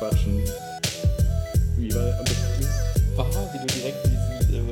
quatschen. Wie war am besten? Wie du direkt diesen.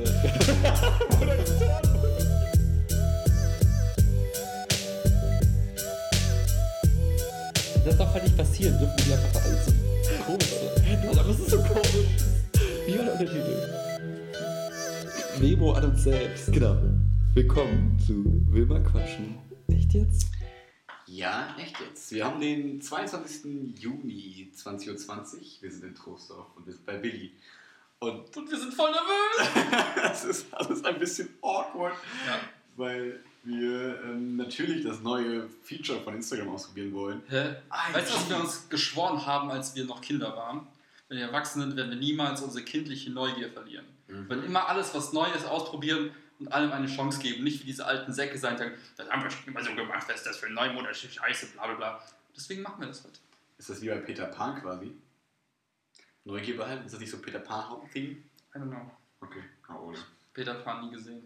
Das darf halt nicht passieren, dürfen die einfach alles so komisch sein. Aber das ist so komisch. Wie war der Untertitel? Memo an uns selbst. Genau. Willkommen zu Wilma Quatschen. Echt jetzt? Ja, echt jetzt. Wir haben den 22. Juni 20.20 Uhr. Wir sind in Troisdorf und wir sind bei Billy. Und wir sind voll nervös. Das ist alles ein bisschen awkward. Ja. Weil wir natürlich das neue Feature von Instagram ausprobieren wollen. Hä? Weißt du, was wir uns geschworen haben, als wir noch Kinder waren? Wenn wir erwachsen sind, werden wir niemals unsere kindliche Neugier verlieren. Wir werden immer alles, was neu ist, ausprobieren und allem eine Chance geben. Nicht wie diese alten Säcke sein, sagen, das haben wir schon immer so gemacht, was ist das für ein Neumodell, Scheiße, bla bla bla. Deswegen machen wir das heute. Ist das wie bei Peter Pan quasi? Neugier behalten? Ist das nicht so Peter Pan Hauptding? I don't know. Okay, ohne. Peter Pan nie gesehen.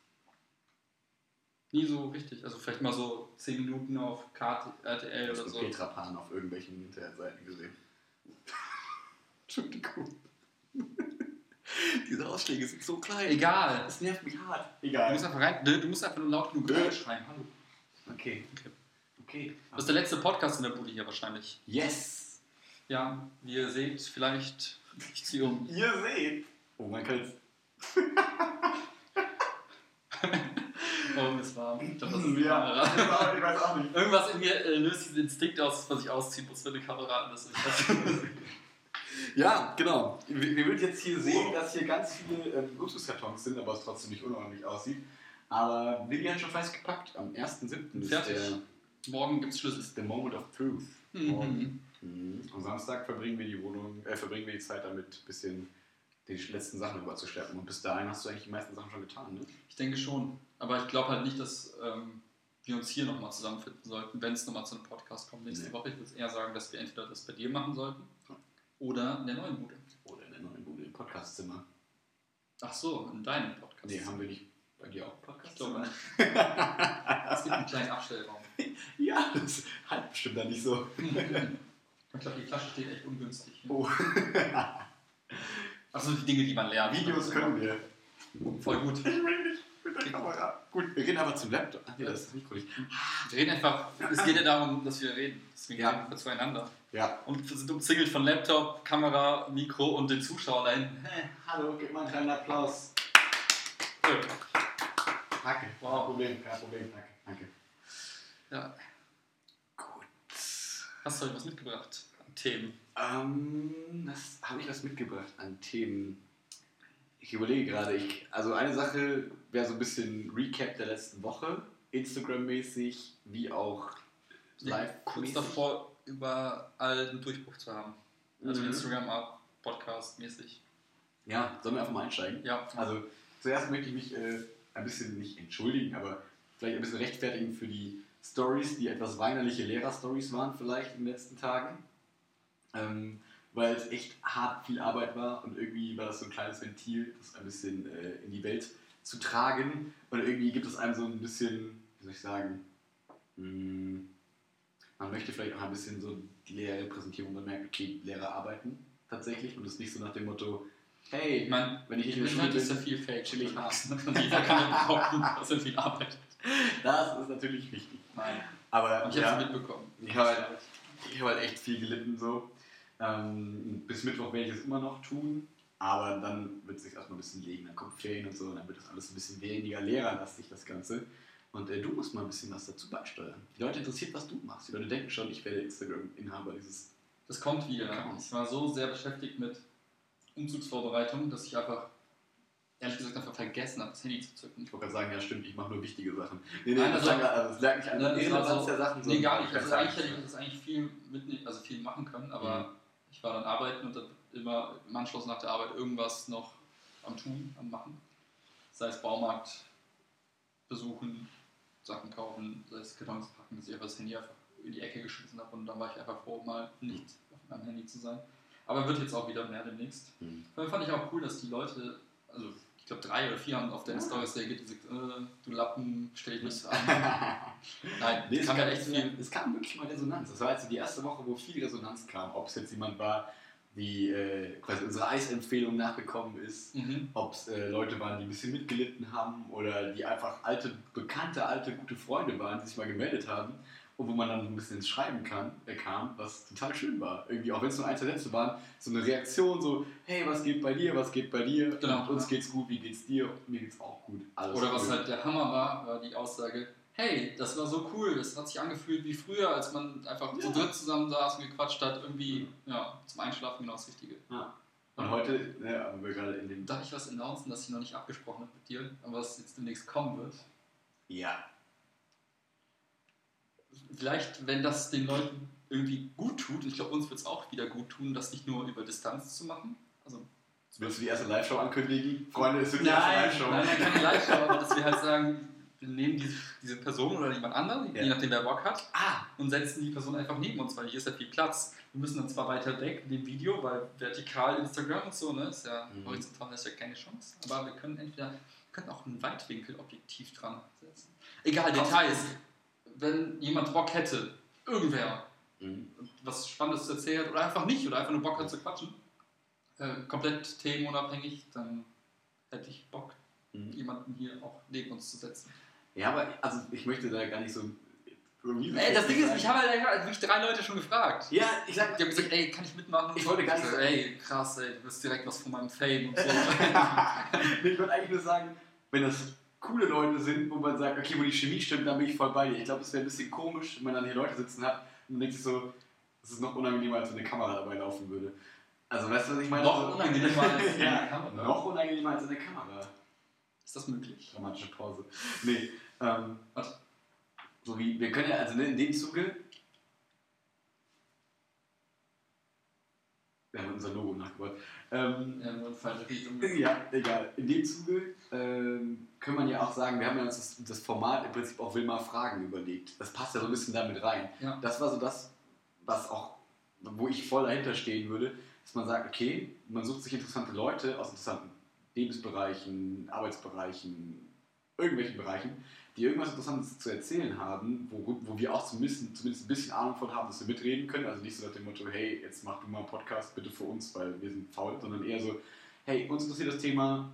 Nie so richtig. Also vielleicht mal so 10 Minuten auf RTL oder so. Peter Pan auf irgendwelchen Internetseiten gesehen. Entschuldigung. Diese Ausschläge sind so klein. Egal. Das nervt mich hart. Egal. Du musst einfach nur laut genug schreien. Hallo. Okay. Das ist der letzte Podcast in der Bude hier wahrscheinlich. Yes. Ja, wie ihr seht, vielleicht... Ich ziehe um. Ihr seht. Oh, man kann jetzt... Oh, es war. Ich glaube, das ist ich weiß auch nicht. Irgendwas in mir löst diesen Instinkt aus, was ich ausziehen muss für eine Kamera. Ja, genau. Wir würden jetzt hier sehen, dass hier ganz viele Luxuskartons sind, aber es trotzdem nicht unordentlich aussieht. Aber Willi hat schon fest gepackt. Am 1.7. ist der... Morgen gibt es Schlüssel. Ist the moment of truth. Am Samstag verbringen wir die Zeit damit, ein bisschen die letzten Sachen rüberzuschleppen. Und bis dahin hast du eigentlich die meisten Sachen schon getan, ne? Ich denke schon. Aber ich glaube halt nicht, dass wir uns hier nochmal zusammenfinden sollten, wenn es nochmal zu einem Podcast kommt nächste Woche. Ich würde eher sagen, dass wir entweder das bei dir machen sollten oder in der neuen Bude. Oder in der neuen Bude, im Podcastzimmer. Ach so, in deinem Podcast. Nee, haben wir nicht bei dir auch Podcast? Ich glaube nicht. Es gibt einen kleinen Abstellraum. Ja, das halt bestimmt da nicht so. Ich glaube, die Flasche steht echt ungünstig. Oh. Achso, die Dinge, die man lernt. Videos können wir. Voll gut. Ich will nicht mit der Kamera. Gut, wir reden aber zum Laptop. Ach nee, das ist nicht gut. Wir reden einfach, es geht ja darum, dass wir reden. Deswegen reden wir zueinander. Ja. Und wir sind umzingelt von Laptop, Kamera, Mikro und den Zuschauern da hinten. Hey, hallo, gib mal einen kleinen Applaus. Danke. Wow. Kein Problem. Danke. Ja. Gut. Hast du heute was mitgebracht an Themen? Habe ich was mitgebracht an Themen? Ich überlege gerade. Also eine Sache wäre so ein bisschen Recap der letzten Woche. Instagram-mäßig, wie auch live. Kurz davor, überall einen Durchbruch zu haben. Also Instagram, Podcast-mäßig. Ja, sollen wir einfach mal einsteigen? Ja. Also zuerst möchte ich mich ein bisschen nicht entschuldigen, aber vielleicht ein bisschen rechtfertigen für die Stories, die etwas weinerliche Lehrer-Stories waren vielleicht in den letzten Tagen. Weil es echt hart viel Arbeit war und irgendwie war das so ein kleines Ventil, das ein bisschen in die Welt zu tragen. Und irgendwie gibt es einem so ein bisschen, wie soll ich sagen, man möchte vielleicht auch ein bisschen so die Lehrer repräsentieren, wo man merkt, okay, Lehrer arbeiten tatsächlich und es nicht so nach dem Motto, hey, wenn ich nicht in der Schule bin, ist ja viel Fake. chill ich ab. Jeder kann ja behaupten, dass er viel arbeitet. Das ist natürlich wichtig. Nein. Aber ich habe es mitbekommen. Ich habe halt echt viel gelitten so. Bis Mittwoch werde ich es immer noch tun, aber dann wird es sich erstmal ein bisschen legen, dann kommt Ferien und so und dann wird das alles ein bisschen weniger lehrerlastig, das Ganze. Und du musst mal ein bisschen was dazu beisteuern. Die Leute interessiert, was du machst. Die Leute denken schon, ich werde Instagram-Inhaber dieses... Das kommt wieder. Ich war so sehr beschäftigt mit Umzugsvorbereitung, dass ich ehrlich gesagt einfach vergessen habe, das Handy zu zücken. Ich wollte gerade sagen, ja stimmt, ich mache nur wichtige Sachen. Nein, das lag nicht an der Relevanz der Sachen. Nee, gar nicht. Also eigentlich hätte ich das eigentlich viel machen können, aber ich war dann arbeiten und dann immer im Anschluss nach der Arbeit irgendwas noch am Tun, am Machen. Sei es Baumarkt besuchen, Sachen kaufen, sei es Kartons packen, dass ich einfach das Handy einfach in die Ecke geschmissen habe und dann war ich einfach froh, mal nicht auf meinem Handy zu sein. Aber wird jetzt auch wieder mehr demnächst. Dann fand ich auch cool, dass die Leute, also ich glaube 3 oder 4 haben auf deine Storys reagiert und gesagt, du Lappen, stell dich nicht so an. Nein, es kam wirklich mal Resonanz. Das war jetzt die erste Woche, wo viel Resonanz kam. Ob es jetzt jemand war, wie quasi unsere Eisempfehlung nachgekommen ist, ob es Leute waren, die ein bisschen mitgelitten haben oder die einfach bekannte, gute Freunde waren, die sich mal gemeldet haben und wo man dann ein bisschen ins Schreiben kam, was total schön war. Irgendwie, auch wenn es nur ein, zwei Sätze waren, so eine Reaktion, so, hey, was geht bei dir, Genau, uns geht's gut, wie geht's dir, mir geht's auch gut, alles Oder cool. was halt der Hammer war die Aussage, hey, das war so cool, das hat sich angefühlt wie früher, als man einfach zu dritt zusammen saß und gequatscht hat, irgendwie zum Einschlafen genau das Richtige. Ja. Und heute, aber wir gerade in dem... Darf ich was announcen, das ich noch nicht abgesprochen habe mit dir, aber was jetzt demnächst kommen wird? Ja. Vielleicht, wenn das den Leuten irgendwie gut tut, und ich glaube, uns wird es auch wieder gut tun, das nicht nur über Distanz zu machen. Also, willst du die erste Live-Show ankündigen? Freunde, es wird die erste Live-Show. Nein, keine Live-Show, aber dass wir halt sagen, wir nehmen diese Person oder jemand anderen, je nachdem wer Bock hat, und setzen die Person einfach neben uns, weil hier ist ja viel Platz. Wir müssen dann zwar weiter weg in dem Video, weil vertikal Instagram und so, ne, ist ja horizontal, ist ja keine Chance, aber wir können auch ein Weitwinkelobjektiv dran setzen. Egal, Details. Wenn jemand Bock hätte, irgendwer, was Spannendes zu erzählen oder einfach nicht, oder einfach nur Bock hat zu quatschen, komplett themenunabhängig, dann hätte ich Bock, jemanden hier auch neben uns zu setzen. Ja, aber also ich möchte da gar nicht so... Das Ding ist, ich habe halt wirklich 3 Leute schon gefragt. Ja, die haben gesagt, ey, kann ich mitmachen? Ich wollte gar nicht sagen... Ey, krass, ey, du wirst direkt was von meinem Fame und so. Ich wollte eigentlich nur sagen, wenn das coole Leute sind, wo man sagt, okay, wo die Chemie stimmt, dann bin ich voll bei dir. Ich glaube, es wäre ein bisschen komisch, wenn man dann hier Leute sitzen hat und man denkt sich so, das ist noch unangenehmer, als wenn eine Kamera dabei laufen würde. Also weißt du, was ich meine? Noch unangenehmer als eine Kamera. Noch unangenehmer als eine Kamera. Ist das möglich? Dramatische Pause. Nee, was? So wie, wir können ja, also in dem Zuge, wir haben unser Logo nachgebaut. Ja, egal. In dem Zuge kann man ja auch sagen, wir haben ja uns das Format im Prinzip auch Wilma Fragen überlegt. Das passt ja so ein bisschen damit rein. Ja. Das war so das, was auch, wo ich voll dahinter stehen würde, dass man sagt, okay, man sucht sich interessante Leute aus interessanten Lebensbereichen, Arbeitsbereichen, irgendwelchen Bereichen, die irgendwas Interessantes zu erzählen haben, wo wir auch zumindest ein bisschen Ahnung von haben, dass wir mitreden können. Also nicht so nach dem Motto, hey, jetzt mach du mal einen Podcast bitte für uns, weil wir sind faul, sondern eher so, hey, uns interessiert das Thema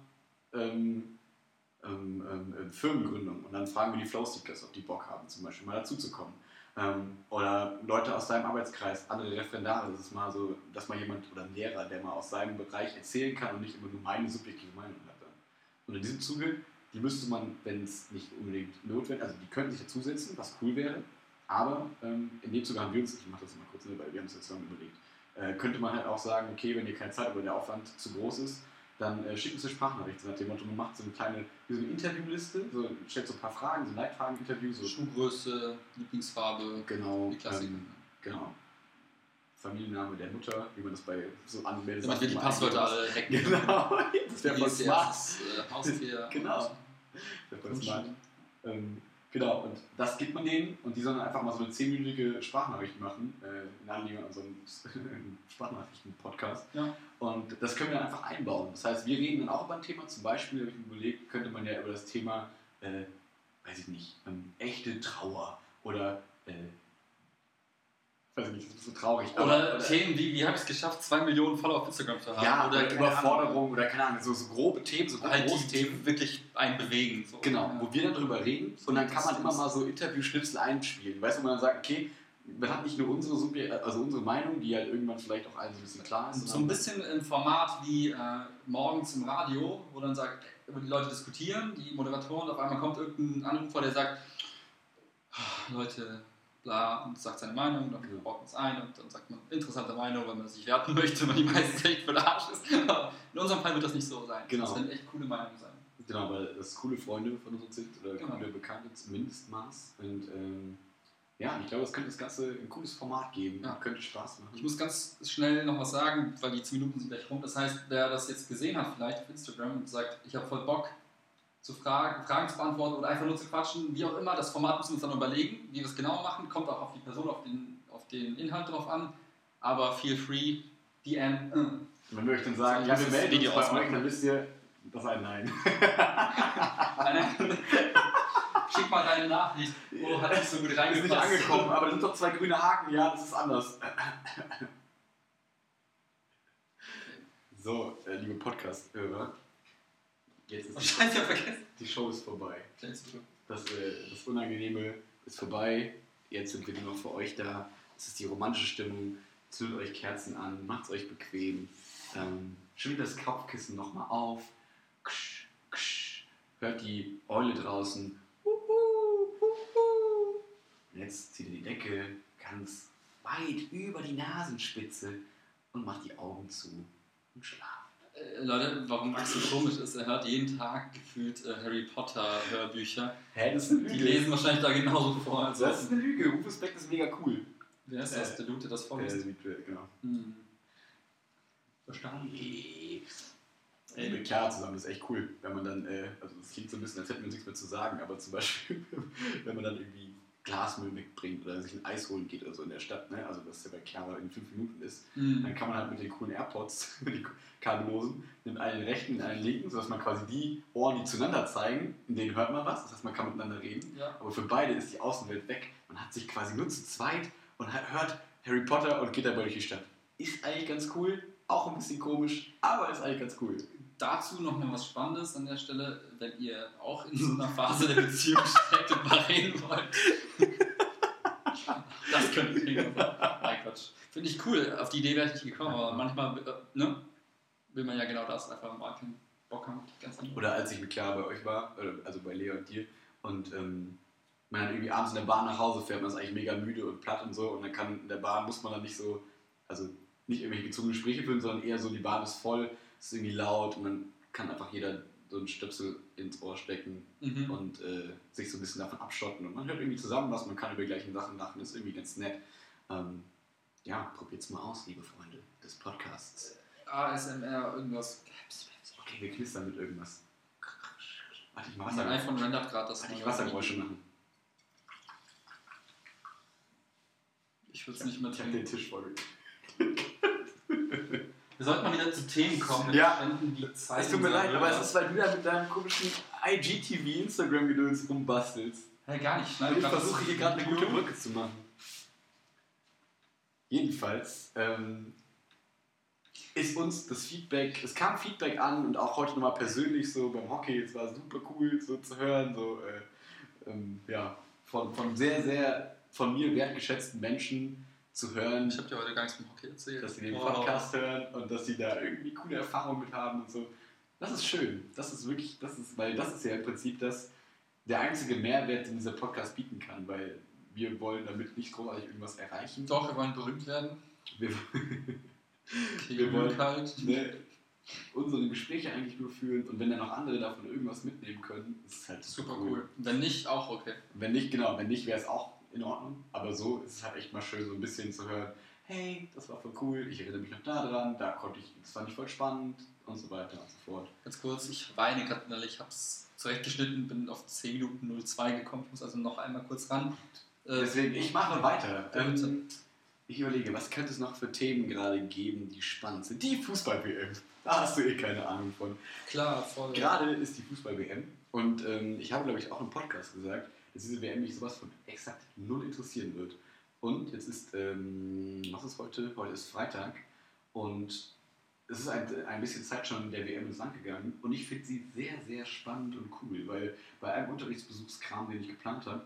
Firmengründung. Und dann fragen wir die Flowseekers, ob die Bock haben, zum Beispiel mal dazu zu kommen. Oder Leute aus seinem Arbeitskreis, andere Referendare, das ist mal so, dass mal jemand oder ein Lehrer, der mal aus seinem Bereich erzählen kann und nicht immer nur meine subjektive Meinung hat. Und in diesem Zuge, die müsste man, wenn es nicht unbedingt notwendig, also die könnten sich dazusetzen, was cool wäre, aber in dem Zuge haben wir uns, ich mache das mal kurz, weil wir haben uns jetzt zusammen überlegt, könnte man halt auch sagen, okay, wenn ihr keine Zeit habt oder der Aufwand zu groß ist, dann schickt uns eine Sprachnachricht, nach dem Motto, man macht so eine kleine, wie so eine Interviewliste, so, stellt so ein paar Fragen, so ein Leitfragen-Interview. So Schuhgröße, Lieblingsfarbe, genau, die Klassiker. Genau. Familienname der Mutter, wie man das bei so anmeldet. Damit wir die Passwörter alle hacken. Genau, das wäre voll smart. Haustier. Genau. Das wäre voll smart. Genau, und das gibt man denen und die sollen einfach mal so eine 10-minütige Sprachnachricht machen, in Anlehnung an so einen Sprachnachrichten-Podcast. Ja. Und das können wir dann einfach einbauen. Das heißt, wir reden dann auch über ein Thema, zum Beispiel, habe ich mir überlegt, könnte man ja über das Thema, weiß ich nicht, echte Trauer oder, weiß ich nicht, das ist so traurig. Oder Themen wie habe ich es geschafft, 2 Millionen Follower auf Instagram zu haben? Ja, oder Überforderung oder keine Ahnung, so grobe Themen, so halt große Themen. Die wirklich einen bewegen. So. Genau, wo wir dann drüber reden und dann kann man immer mal so Interview-Schnipsel einspielen. Weißt du, wo man dann sagt, okay, man hat nicht nur unsere Meinung, die halt irgendwann vielleicht auch allen so ein bisschen klar ist. So ein bisschen im Format wie morgens im Radio, wo dann sagt, die Leute diskutieren, die Moderatoren, auf einmal kommt irgendein Anrufer, der sagt, Leute, bla, und sagt seine Meinung, dann baut man es ein und dann sagt man interessante Meinung, weil man sich werten möchte, weil die meistens echt für den Arsch ist. In unserem Fall wird das nicht so sein. Genau. Das werden echt coole Meinungen sein. Genau, weil das coole Freunde von uns sind oder coole Bekannte zum Mindestmaß. Und ja, ich glaube, es könnte das Ganze ein cooles Format geben. Ja. Könnte Spaß machen. Ich muss ganz schnell noch was sagen, weil die 10 Minuten sind gleich rum. Das heißt, wer das jetzt gesehen hat, vielleicht auf Instagram und sagt, ich habe voll Bock, Fragen zu beantworten oder einfach nur zu quatschen, wie auch immer, das Format müssen wir uns dann überlegen, wie wir es genau machen, kommt auch auf die Person, auf den Inhalt drauf an, aber feel free, DM. Wenn wir euch dann sagen, ja, wir melden uns bei euch, dann wisst ihr, das ist ein Nein. Schick mal deine Nachricht. Oh, hat nicht so gut reingepasst. Ist nicht angekommen, aber da sind doch 2 grüne Haken. Ja, das ist anders. So, liebe Podcast-Hörer, jetzt ist Wahrscheinlich habe ich vergessen. die Show ist vorbei. Kennst du? Das Unangenehme ist vorbei. Jetzt sind wir nur noch für euch da. Es ist die romantische Stimmung. Zündet euch Kerzen an, macht es euch bequem. Schwingt das Kopfkissen nochmal auf. Ksch, ksch. Hört die Eule draußen. Jetzt zieht ihr die Decke ganz weit über die Nasenspitze und macht die Augen zu und schlaft. Leute, warum Max so komisch ist, er hört jeden Tag gefühlt Harry Potter Hörbücher. Hä, das ist eine Lüge. Die lesen wahrscheinlich da genauso vor. Also Das ist eine Lüge. Rufus Beck ist mega cool. wer ist das? Der Dude, der das vorliest? Genau. Verstanden. Mit Chiara zusammen, das ist echt cool, wenn man dann, also das klingt so ein bisschen, als hätten wir uns nichts mehr zu sagen, aber zum Beispiel, wenn man dann irgendwie Glasmüll mitbringt oder sich ein Eis holen geht oder so in der Stadt, ne? Also was ja bei Chiara in 5 Minuten ist, dann kann man halt mit den coolen AirPods, die kabellosen, nimmt einen rechten und einen linken, sodass man quasi die Ohren, die zueinander zeigen, in denen hört man was, das heißt man kann miteinander reden, Ja. aber für beide ist die Außenwelt weg, man hat sich quasi nur zu zweit und hört Harry Potter und geht dabei durch die Stadt. Ist eigentlich ganz cool, auch ein bisschen komisch, aber ist eigentlich ganz cool. Dazu noch mal was Spannendes an der Stelle, wenn ihr auch in so einer Phase der Beziehung steckt und mal reden wollt. Das könnt ihr kriegen. Nein, Quatsch. Finde ich cool. Auf die Idee wäre ich nicht gekommen, aber manchmal will man ja genau das einfach mal keinen Bock haben. Ganz einfach. Oder als ich mit Chiara bei euch war, also bei Lea und dir, und man dann irgendwie abends in der Bahn nach Hause fährt, man ist eigentlich mega müde und platt und so, und dann kann in der Bahn muss man dann nicht so, also nicht irgendwelche gezogene Gespräche führen, sondern eher so, die Bahn ist voll, es ist irgendwie laut und dann kann einfach jeder so einen Stöpsel ins Ohr stecken und sich so ein bisschen davon abschotten und man hört irgendwie zusammen was, man kann über die gleichen Sachen lachen, das ist irgendwie ganz nett. Ja, probiert's mal aus, liebe Freunde des Podcasts. ASMR, irgendwas. Okay, wir knistern mit irgendwas. Warte, ich mach Mein iPhone rendert gerade das. Warte, ich Wassergeräusche machen. Ich würde es nicht mehr Ich habe tun. den Tisch voll. Wir sollten mal wieder zu Themen kommen. Ja. Spenden die Zeit. Es tut mir leid, aber es ist, weil du da mit deinem komischen IGTV Instagram-Gedöns rumbastelst. Hey, gar nicht. Und ich versuche hier gerade eine gute Brücke zu machen. Jedenfalls ist uns das Feedback, es kam Feedback an und auch heute nochmal persönlich so beim Hockey, es war super cool so zu hören, so ja, von sehr, sehr von mir wertgeschätzten Menschen zu hören, Ich habe dir heute gar nichts vom Hockey erzählt. dass sie den Podcast hören und dass sie da irgendwie coole Erfahrungen mit haben und so. Das ist schön. Das ist wirklich, weil das ist ja im Prinzip der einzige Mehrwert, den dieser Podcast bieten kann, weil wir wollen damit nicht großartig irgendwas erreichen. Doch, wir wollen berühmt werden. Wir, Okay, wir wollen halt. unsere Gespräche eigentlich nur führen und wenn dann noch andere davon irgendwas mitnehmen können, ist es halt Super cool. Wenn nicht, auch okay. Wenn nicht, wäre es auch in Ordnung, aber so ist es halt echt mal schön, so ein bisschen zu hören, hey, das war voll cool, ich erinnere mich noch daran, das fand ich voll spannend und so weiter und so fort. Ganz kurz, ich weine gerade innerlich, ich habe es zurechtgeschnitten, bin auf 10 Minuten 02 gekommen, ich muss also noch einmal kurz ran. Deswegen, ich mache weiter. Bitte. Ich überlege, was könnte es noch für Themen gerade geben, die spannend sind? Die Fußball-WM. Da hast du eh keine Ahnung von. Klar, voll. Gerade ist die Fußball-WM und ich habe, glaube ich, auch im Podcast gesagt, dass diese WM mich sowas von exakt null interessieren wird. Und jetzt ist, was ist heute? Heute ist Freitag und es ist ein bisschen Zeit schon der WM ins Land gegangen und ich finde sie sehr, sehr spannend und cool, weil bei einem Unterrichtsbesuchskram, den ich geplant habe,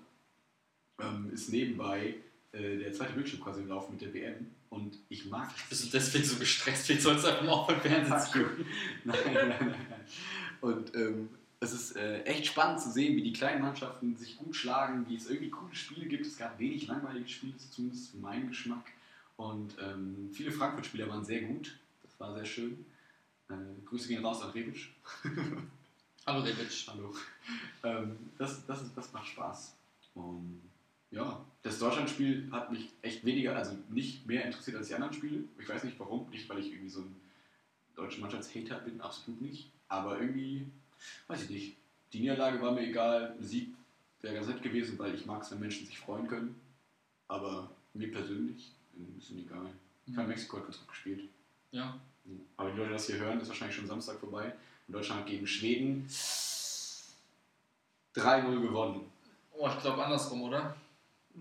ist nebenbei der zweite Bildschirm quasi im Laufen mit der WM und ich mag das. Bist du deswegen so gestresst? Wie sollst du einfach mal auf dem Fernsehen gucken? Nein. Und es ist echt spannend zu sehen, wie die kleinen Mannschaften sich gut schlagen, wie es irgendwie coole Spiele gibt. Es gab wenig langweilige Spiele, zumindest für meinen Geschmack. Und viele Frankfurt-Spieler waren sehr gut. Das war sehr schön. Grüße gehen raus an Rebic. Hallo Rebic. Hallo. Das macht Spaß. Und ja, das Deutschlandspiel hat mich echt weniger, also nicht mehr interessiert als die anderen Spiele. Ich weiß nicht warum, nicht weil ich irgendwie so ein deutscher Mannschaftshater bin, absolut nicht. Aber irgendwie, weiß ich nicht, die Niederlage war mir egal, ein Sieg wäre ganz nett gewesen, weil ich mag es, wenn Menschen sich freuen können. Aber mir persönlich ein bisschen egal. Mexiko hat ganz gut gespielt. Ja. Aber die Leute, die das hier hören, ist wahrscheinlich schon Samstag vorbei. Und Deutschland hat gegen Schweden 3-0 gewonnen. Oh, ich glaube andersrum, oder?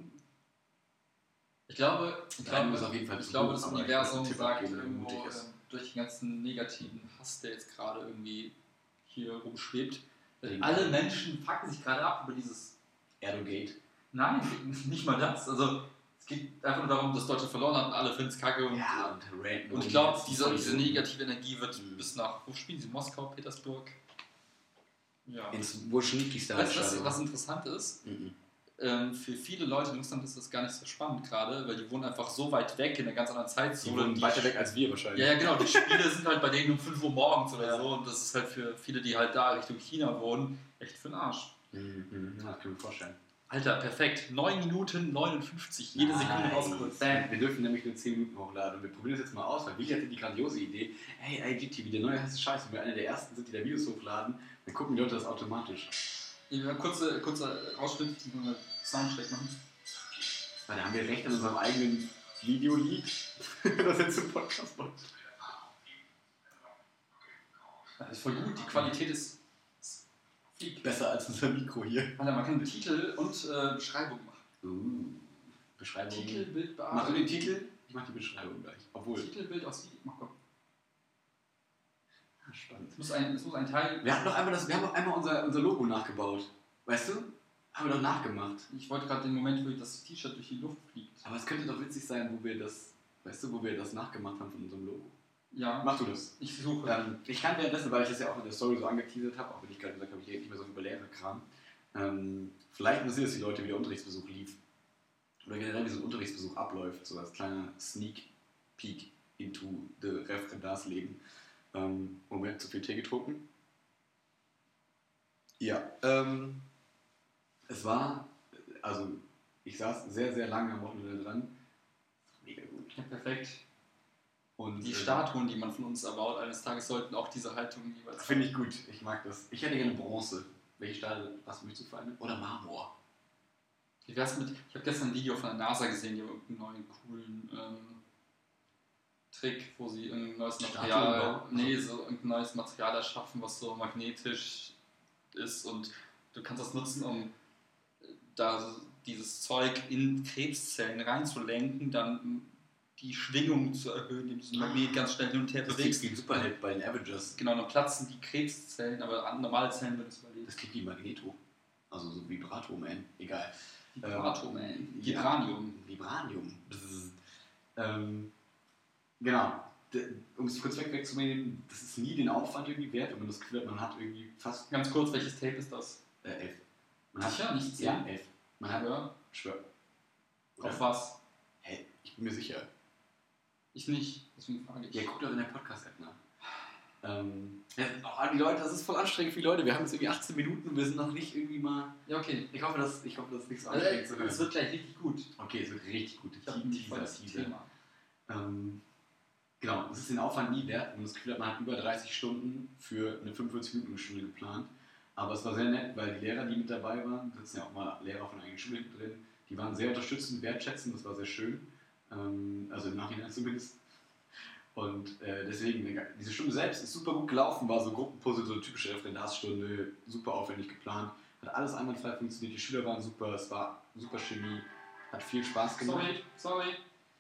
Ich glaube, Nein, ist auf jeden Fall ich zu glaube hoch, das aber Universum ich weiß, sagt Tipp abgeben, irgendwo, mutig ist. durch den ganzen negativen Hass, der jetzt gerade irgendwie hier rumschwebt. Wegen Alle Menschen fucken sich gerade ab über dieses... Erdogate. Nein, nicht mal das. Also es geht einfach nur darum, dass Deutschland verloren hat und alle finden es kacke. Und ich glaube, diese negative Energie wird bis nach... Wo spielen sie? Moskau, Petersburg? Ja. Ins Burschenlichste. Weißt du, was interessant ist? Für viele Leute in Russland ist das gar nicht so spannend gerade, weil die wohnen einfach so weit weg in einer ganz anderen Zeitzone. Die wohnen weiter weg als wir wahrscheinlich. Ja, genau. Die Spiele sind halt bei denen um 5 Uhr morgens oder so und das ist halt für viele, die halt da Richtung China wohnen, echt für den Arsch. Das kann ich mir vorstellen. Alter, perfekt. 9 Minuten 59, jede Sekunde rausgeholt. Wir dürfen nämlich nur 10 Minuten hochladen und wir probieren das jetzt mal aus, weil Willi hatte die grandiose Idee, hey IGTV, der neue heiße Scheiß, wenn wir einer der ersten sind, die da Videos hochladen, dann gucken die Leute das automatisch. Kurzer Ausschnitt, die wir mal Soundcheck machen. Weil da haben wir recht an unserem eigenen Video-Lied, das jetzt im Podcast macht. Das ist voll gut, die Qualität ist besser als unser Mikro hier. Alter, man kann Titel und Beschreibung machen. Beschreibung. Titel, Bild, Machst du Bearbeitung. den Titel? Ich mach die Beschreibung gleich. Obwohl. Titel, Bild aus Video. Mach komm. Spannend. Es muss ein Teil. Wir haben doch einmal unser Logo nachgebaut. Weißt du? Haben wir doch nachgemacht. Ich wollte gerade den Moment, wo das T-Shirt durch die Luft fliegt. Aber es könnte doch witzig sein, wo wir das nachgemacht haben von unserem Logo. Ja. Mach du das. Ich suche. Ich kann währenddessen, weil ich das ja auch in der Story so angeteasert habe, auch wenn ich gerade gesagt habe, ich rede nicht mehr so über Lehrerkram. Vielleicht interessiert es die Leute, wie der Unterrichtsbesuch lief. Oder generell, wie so ein Unterrichtsbesuch abläuft, so als kleiner Sneak Peek into the Referendarsleben. Moment, zu viel Tee getrunken. Ja, es war, also ich saß sehr, sehr lange am Wochenende dran. Mega gut. Ja, perfekt. Und Die Statuen, die man von uns erbaut, eines Tages sollten auch diese Haltung jeweils haben. finde ich gut, ich mag das. Ich hätte gerne Bronze. Welche Statue, was möchtest du für eine? Oder Marmor? Wie wär's mit, ich habe gestern ein Video von der NASA gesehen, die haben irgendeinen neuen coolen Trick, wo sie irgendein neues Material, irgendein neues Material erschaffen, was so magnetisch ist und du kannst das nutzen, um da dieses Zeug in Krebszellen reinzulenken, dann die Schwingung zu erhöhen, indem du diesen Magnet ganz schnell hin und her Das bewegst. klingt wie ein Superheld bei den Avengers. Genau, dann platzen die Krebszellen, aber normale Zellen würden es überleben. Das klingt wie Magneto. Also so Vibrato-Man. Egal. Vibrato-Man. Vibranium. Vibranium. Genau. Um es kurz wegzunehmen, das ist nie den Aufwand irgendwie wert, wenn man das Gefühl hat, man hat irgendwie fast... Ganz kurz, welches Tape ist das? 11. Sicher? Nicht 10? Ja, 11. Man hat... Ja. Schwör. Auf was? Hey, ich bin mir sicher. Ich nicht, deswegen frage ich. Ja, guck doch in der Podcast-App nach. Die Leute, das ist voll anstrengend für die Leute. Wir haben jetzt irgendwie 18 Minuten und wir sind noch nicht irgendwie mal... Ja, okay. Ich hoffe, das ist nicht so anstrengend zu hören. Es wird gleich richtig gut. Okay, es wird richtig gut. Ich habe ein volles Thema. Genau, es ist den Aufwand nie wert, wenn man das Gefühl hat, man hat über 30 Stunden für eine 45-Minuten-Stunde geplant. Aber es war sehr nett, weil die Lehrer, die mit dabei waren, da sitzen ja auch mal Lehrer von der eigenen Schule drin, die waren sehr unterstützend, wertschätzend, das war sehr schön. Also im Nachhinein zumindest. Und deswegen, diese Stunde selbst ist super gut gelaufen, war so Gruppenpose, so eine typische Referendarsstunde, super aufwendig geplant, hat alles einwandfrei funktioniert, die Schüler waren super, es war super Chemie, hat viel Spaß gemacht. Sorry.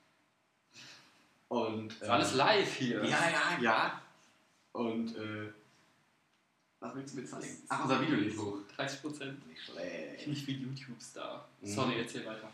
Und, ist alles live hier. Ja. Und was willst du mir zeigen? Ach, unser Video lädt hoch. 30%. Nicht schlecht. Nicht wie YouTube-Star. Sorry, erzähl weiter.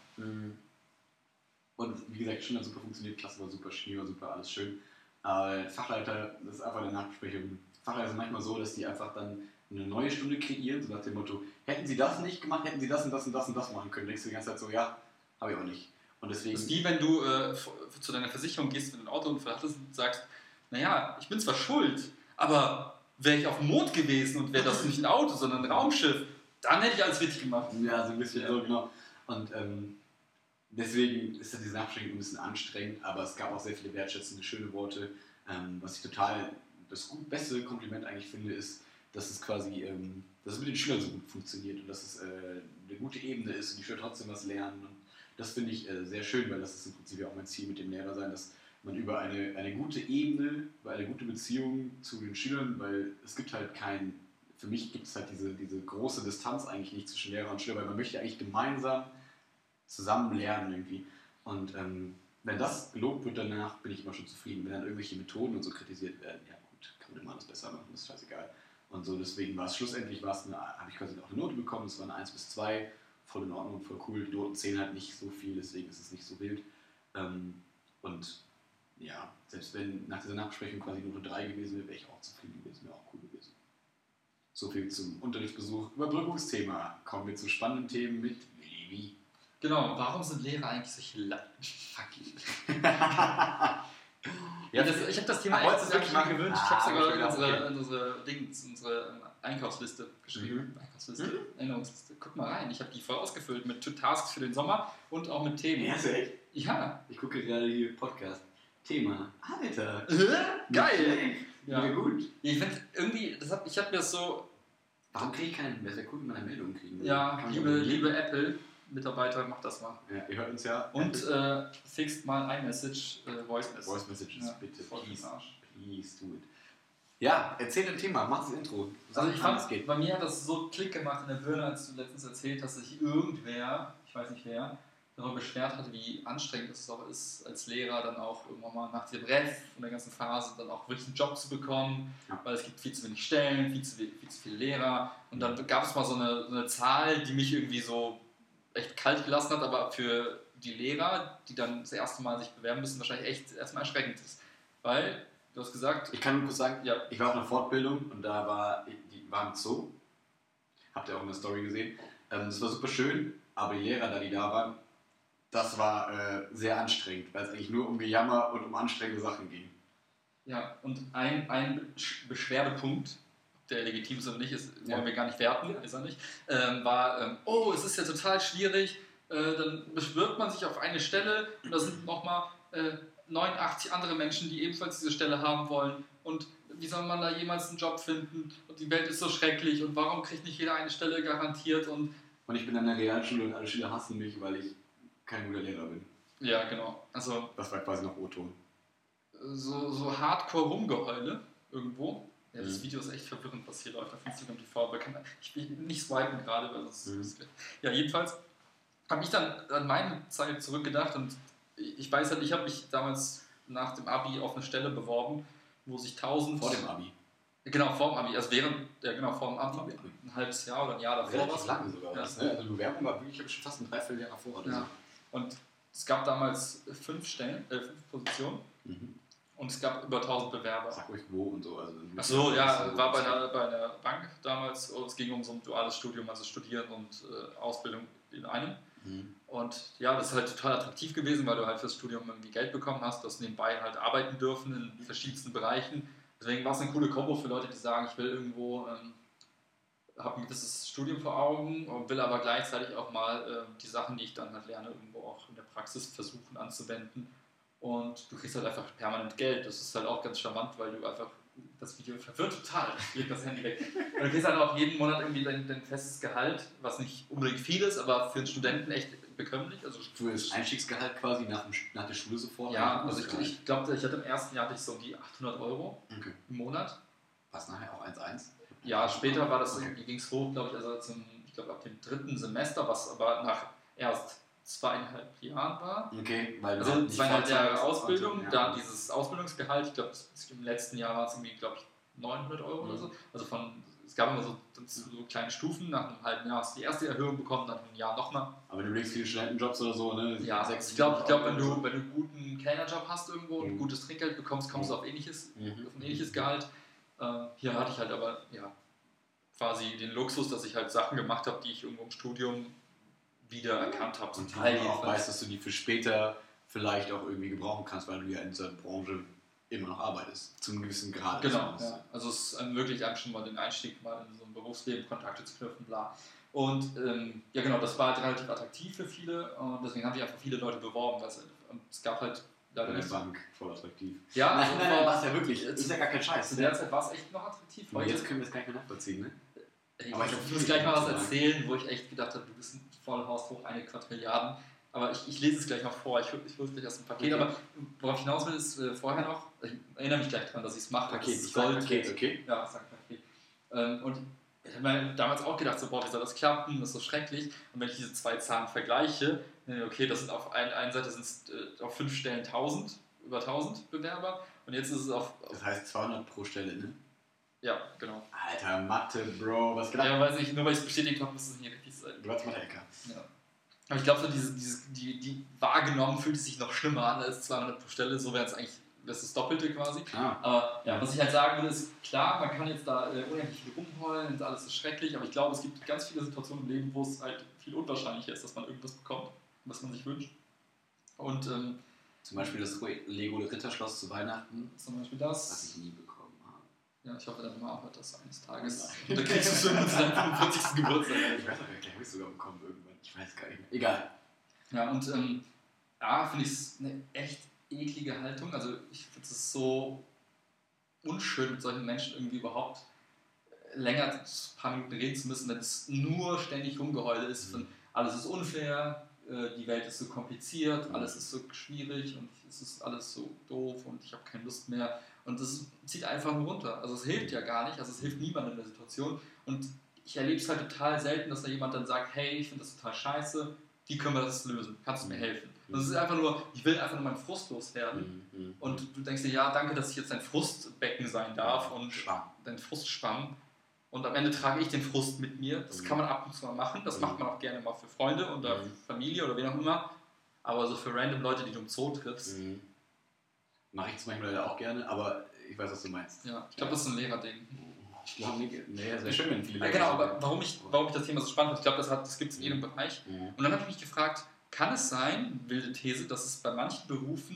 Und wie gesagt, schon hat super funktioniert, Klasse war super, Chemie war super, alles schön. Aber Fachleiter, das ist einfach eine Nachbesprechung. Fachleiter sind manchmal so, dass die einfach dann eine neue Stunde kreieren, so nach dem Motto, hätten sie das nicht gemacht, hätten sie das und das und das und das machen können. Denkst du die ganze Zeit so, ja, habe ich auch nicht. Und deswegen... Das ist wie wenn du zu deiner Versicherung gehst, wenn du einen Autounfall hattest und sagst, naja, ich bin zwar schuld, aber wäre ich auf dem Mond gewesen und wäre das nicht ein Auto, sondern ein Raumschiff, dann hätte ich alles richtig gemacht. Ja, so ein bisschen so, genau. Und deswegen ist diese Nachbesprechung ein bisschen anstrengend, aber es gab auch sehr viele wertschätzende, schöne Worte. Was ich total das beste Kompliment eigentlich finde, ist, dass es quasi, dass es mit den Schülern so gut funktioniert und dass es eine gute Ebene ist und die Schüler trotzdem was lernen. Und das finde ich sehr schön, weil das ist im Prinzip ja auch mein Ziel mit dem Lehrer sein, dass man über eine gute Ebene, über eine gute Beziehung zu den Schülern, weil es gibt halt für mich gibt es halt diese große Distanz eigentlich nicht zwischen Lehrer und Schüler, weil man möchte eigentlich gemeinsam zusammen lernen irgendwie. Und wenn wenn das gelobt wird danach, bin ich immer schon zufrieden. Wenn dann irgendwelche Methoden und so kritisiert werden, ja gut, kann man immer alles besser machen, ist scheißegal. Und so, deswegen war es schlussendlich, habe ich quasi auch eine Note bekommen, es waren 1 bis 2, voll in Ordnung, voll cool. Die Noten 10 halt nicht so viel, deswegen ist es nicht so wild. Und ja, selbst wenn nach dieser Nachbesprechung quasi Note 3 gewesen wäre, wäre ich auch zufrieden gewesen, wäre auch cool gewesen. So viel zum Unterrichtsbesuch. Überbrückungsthema. Kommen wir zu spannenden Themen mit Willi. Genau, warum sind Lehrer eigentlich solche Fuck. Ja, ich habe das Thema wolltest du echt mal gewünscht. Ich habe sogar in unsere Einkaufsliste geschrieben. Erinnerungsliste. Guck mal rein. Ich habe die voll ausgefüllt mit Tasks für den Sommer und auch mit Themen. Ja, echt? Ja. Ich gucke gerade hier Podcast. Thema. Alter. Geil. Ja, gut. Ich finde irgendwie, ich habe mir das so. Warum kriege ich keinen? Wäre cool, wenn man eine Meldung kriegen würde. Ja, liebe Apple-Mitarbeiter, macht das mal. Ja, ihr hört uns ja. Und fixt mal iMessage, Voice Message. Voice Messages, ja, bitte. Please do it. Ja, erzähl ein Thema, mach das Intro. Also ich fand, bei mir hat das so Klick gemacht in der Birne, als du letztens erzählt hast, dass sich irgendwer, ich weiß nicht wer, darüber beschwert hatte, wie anstrengend es auch ist, als Lehrer dann auch irgendwann mal nach dem Ref von der ganzen Phase dann auch wirklich einen Job zu bekommen, weil es gibt viel zu wenig Stellen, viel zu viele Lehrer. Und dann gab es mal so eine Zahl, die mich irgendwie so echt kalt gelassen hat, aber für die Lehrer, die dann das erste Mal sich bewerben müssen, wahrscheinlich echt erstmal erschreckend ist. Weil, du hast gesagt... Ich kann nur kurz sagen, ja, ich war auf einer Fortbildung und da war im Zoo. Habt ihr auch in der Story gesehen. Das war super schön, aber die Lehrer, die da waren, das war sehr anstrengend, weil es eigentlich nur um Gejammer und um anstrengende Sachen ging. Ja, und ein Beschwerdepunkt, der legitim ist oder nicht, wollen wir gar nicht werten, ist er nicht, war, es ist ja total schwierig, dann bewirbt man sich auf eine Stelle und da sind nochmal 89 andere Menschen, die ebenfalls diese Stelle haben wollen und wie soll man da jemals einen Job finden und die Welt ist so schrecklich und warum kriegt nicht jeder eine Stelle garantiert und ich bin an der Realschule und alle Schüler hassen mich, weil ich kein guter Lehrer bin. Ja, genau. Also, das war quasi noch O-Ton. So Hardcore-Rumgeheule irgendwo. Ja, das Video ist echt verwirrend, was hier läuft auf Instagram TV. Ich will nicht swipen gerade, weil das ist... Ja, jedenfalls habe ich dann an meine Zeit zurückgedacht und ich weiß halt, ich habe mich damals nach dem Abi auf eine Stelle beworben, wo sich 1000... Vor dem Abi? Genau, vor dem Abi. Also vor dem Abi. Ein halbes Jahr oder ein Jahr davor. Relativ lange sogar. Ja. Ne? Also die Bewerbung war wirklich schon fast ein Dreivierteljahr davor. Oder so. Und es gab damals 5 Positionen und es gab über 1000 Bewerber. Sag ruhig wo und so. Achso, ja, war bei einer Bank damals und es ging um so ein duales Studium, also Studieren und Ausbildung in einem. Und ja, das ist halt total attraktiv gewesen, weil du halt fürs Studium irgendwie Geld bekommen hast, du hast nebenbei halt arbeiten dürfen in verschiedensten Bereichen. Deswegen war es eine coole Kombo für Leute, die sagen, ich will irgendwo... habe ein gewisses Studium vor Augen und will aber gleichzeitig auch mal die Sachen, die ich dann halt lerne, irgendwo auch in der Praxis versuchen anzuwenden. Und du kriegst halt einfach permanent Geld. Das ist halt auch ganz charmant, weil du einfach, das Video verwirrt total. Ich leg das Handy weg. Und du kriegst halt auch jeden Monat irgendwie dein festes Gehalt, was nicht unbedingt viel ist, aber für einen Studenten echt bekömmlich. Also für das Einstiegsgehalt quasi nach der Schule sofort? Ja, also ich glaube, ich hatte im ersten Jahr so um die 800 Euro im Monat. Was nachher auch 1,1? Ja, später war das, ging es hoch, glaube ich, ab dem 3. Semester, was aber nach erst 2,5 Jahren war. Okay, weil also 2,5 Jahre Ausbildung, ja. dann dieses Ausbildungsgehalt, ich glaube, im letzten Jahr war es irgendwie, 900 Euro oder so. Also es gab immer so kleine Stufen, nach einem halben Jahr hast du die erste Erhöhung bekommen, nach einem Jahr nochmal. Aber du legst viele Studentenjobs oder so, ne? Ja, ich glaube, wenn du einen guten Kellnerjob hast irgendwo und gutes Trinkgeld bekommst, kommst du auf ein ähnliches Gehalt. Hier hatte ich halt aber, quasi den Luxus, dass ich halt Sachen gemacht habe, die ich irgendwo im Studium wieder erkannt habe. Und du auch weißt, dass du die für später vielleicht auch irgendwie gebrauchen kannst, weil du ja in dieser Branche immer noch arbeitest. Zu einem gewissen Grad. Genau, ja. Also es ermöglicht einem schon mal den Einstieg mal in so ein Berufsleben, Kontakte zu knüpfen, bla. Und das war halt relativ attraktiv für viele und deswegen haben sich einfach viele Leute beworben. Und es gab halt leider nicht. Bank, voll attraktiv. Ja, nein, war es ja wirklich. Das ist ja gar kein Scheiß. Zu der Zeit war es echt noch attraktiv. Jetzt können wir es gar nicht mehr nachvollziehen, ne? Aber ich muss gleich mal was erzählen, wo ich echt gedacht habe, du bist ein Vollhaus hoch, eine Quadrilliarden. Aber ich lese es gleich noch vor, ich hole es gleich aus dem Paket. Okay. Aber worauf ich hinaus will, ist vorher noch, ich erinnere mich gleich daran, dass ich es mache. Paket, okay? Ja, sag Paket. Und ich habe mir damals auch gedacht, so, boah, wie soll das klappen, das ist so schrecklich. Und wenn ich diese 2 Zahlen vergleiche, Nee, okay, das sind auf einer Seite sind es auf 5 Stellen über 1000 Bewerber und jetzt ist es auf Das heißt 200 pro Stelle, ne? ja, genau. Alter, Mathe, Bro, was geht ab? Ja, weiß nicht, nur weil ich es bestätigt habe, muss es nicht richtig sein. Du hast Mathe-Ecker. Ja. Aber ich glaube, so die wahrgenommen fühlt es sich noch schlimmer an als 200 pro Stelle, so wäre es eigentlich, das ist das Doppelte quasi. Aber ja, was ich halt sagen will, ist, klar, man kann jetzt da unendlich viel rumheulen und alles ist schrecklich, aber ich glaube, es gibt ganz viele Situationen im Leben, wo es halt viel unwahrscheinlicher ist, dass man irgendwas bekommt, was man sich wünscht. Und zum Beispiel das Lego Ritterschloss zu Weihnachten, zum Beispiel was das. ich nie bekommen habe. Ja, ich hoffe, deine Mama hört das eines Tages. Und dann kriegst du es schon zu deinem 45. Geburtstag. Ich weiß noch gar nicht, habe ich sogar bekommen irgendwann. Ich weiß gar nicht mehr. Egal. Ja, und finde ich es eine echt eklige Haltung. Also ich finde es so unschön, mit solchen Menschen irgendwie überhaupt länger ein paar Minuten reden zu müssen, wenn es nur ständig Rumgeheule ist. Von, alles ist unfair, die Welt ist so kompliziert, alles ist so schwierig und es ist alles so doof und ich habe keine Lust mehr. Und das zieht einfach nur runter. Also es hilft ja gar nicht, also es hilft niemandem in der Situation. Und ich erlebe es halt total selten, dass da jemand dann sagt, hey, ich finde das total scheiße, wie können wir das lösen? Kannst du mir helfen? Und es ist einfach nur, ich will einfach nur meinen Frust loswerden. Und du denkst dir, ja, danke, dass ich jetzt dein Frustbecken sein darf und dein Frustschwamm. Und am Ende trage ich den Frust mit mir. Das kann man ab und zu mal machen. Das macht man auch gerne mal für Freunde oder für Familie oder wen auch immer. Aber so für random Leute, die du im Zoo triffst. Mache ich zum Beispiel leider auch gerne, aber ich weiß, was du meinst. Ja, ich glaube, das ist ein Lehrerding. Ich glaube nicht. Nee, das wäre schön, wenn viele. Genau, aber warum ich das Thema so spannend finde, ich glaube, das gibt es in jedem Bereich. Und dann habe ich mich gefragt, kann es sein, wilde These, dass es bei manchen Berufen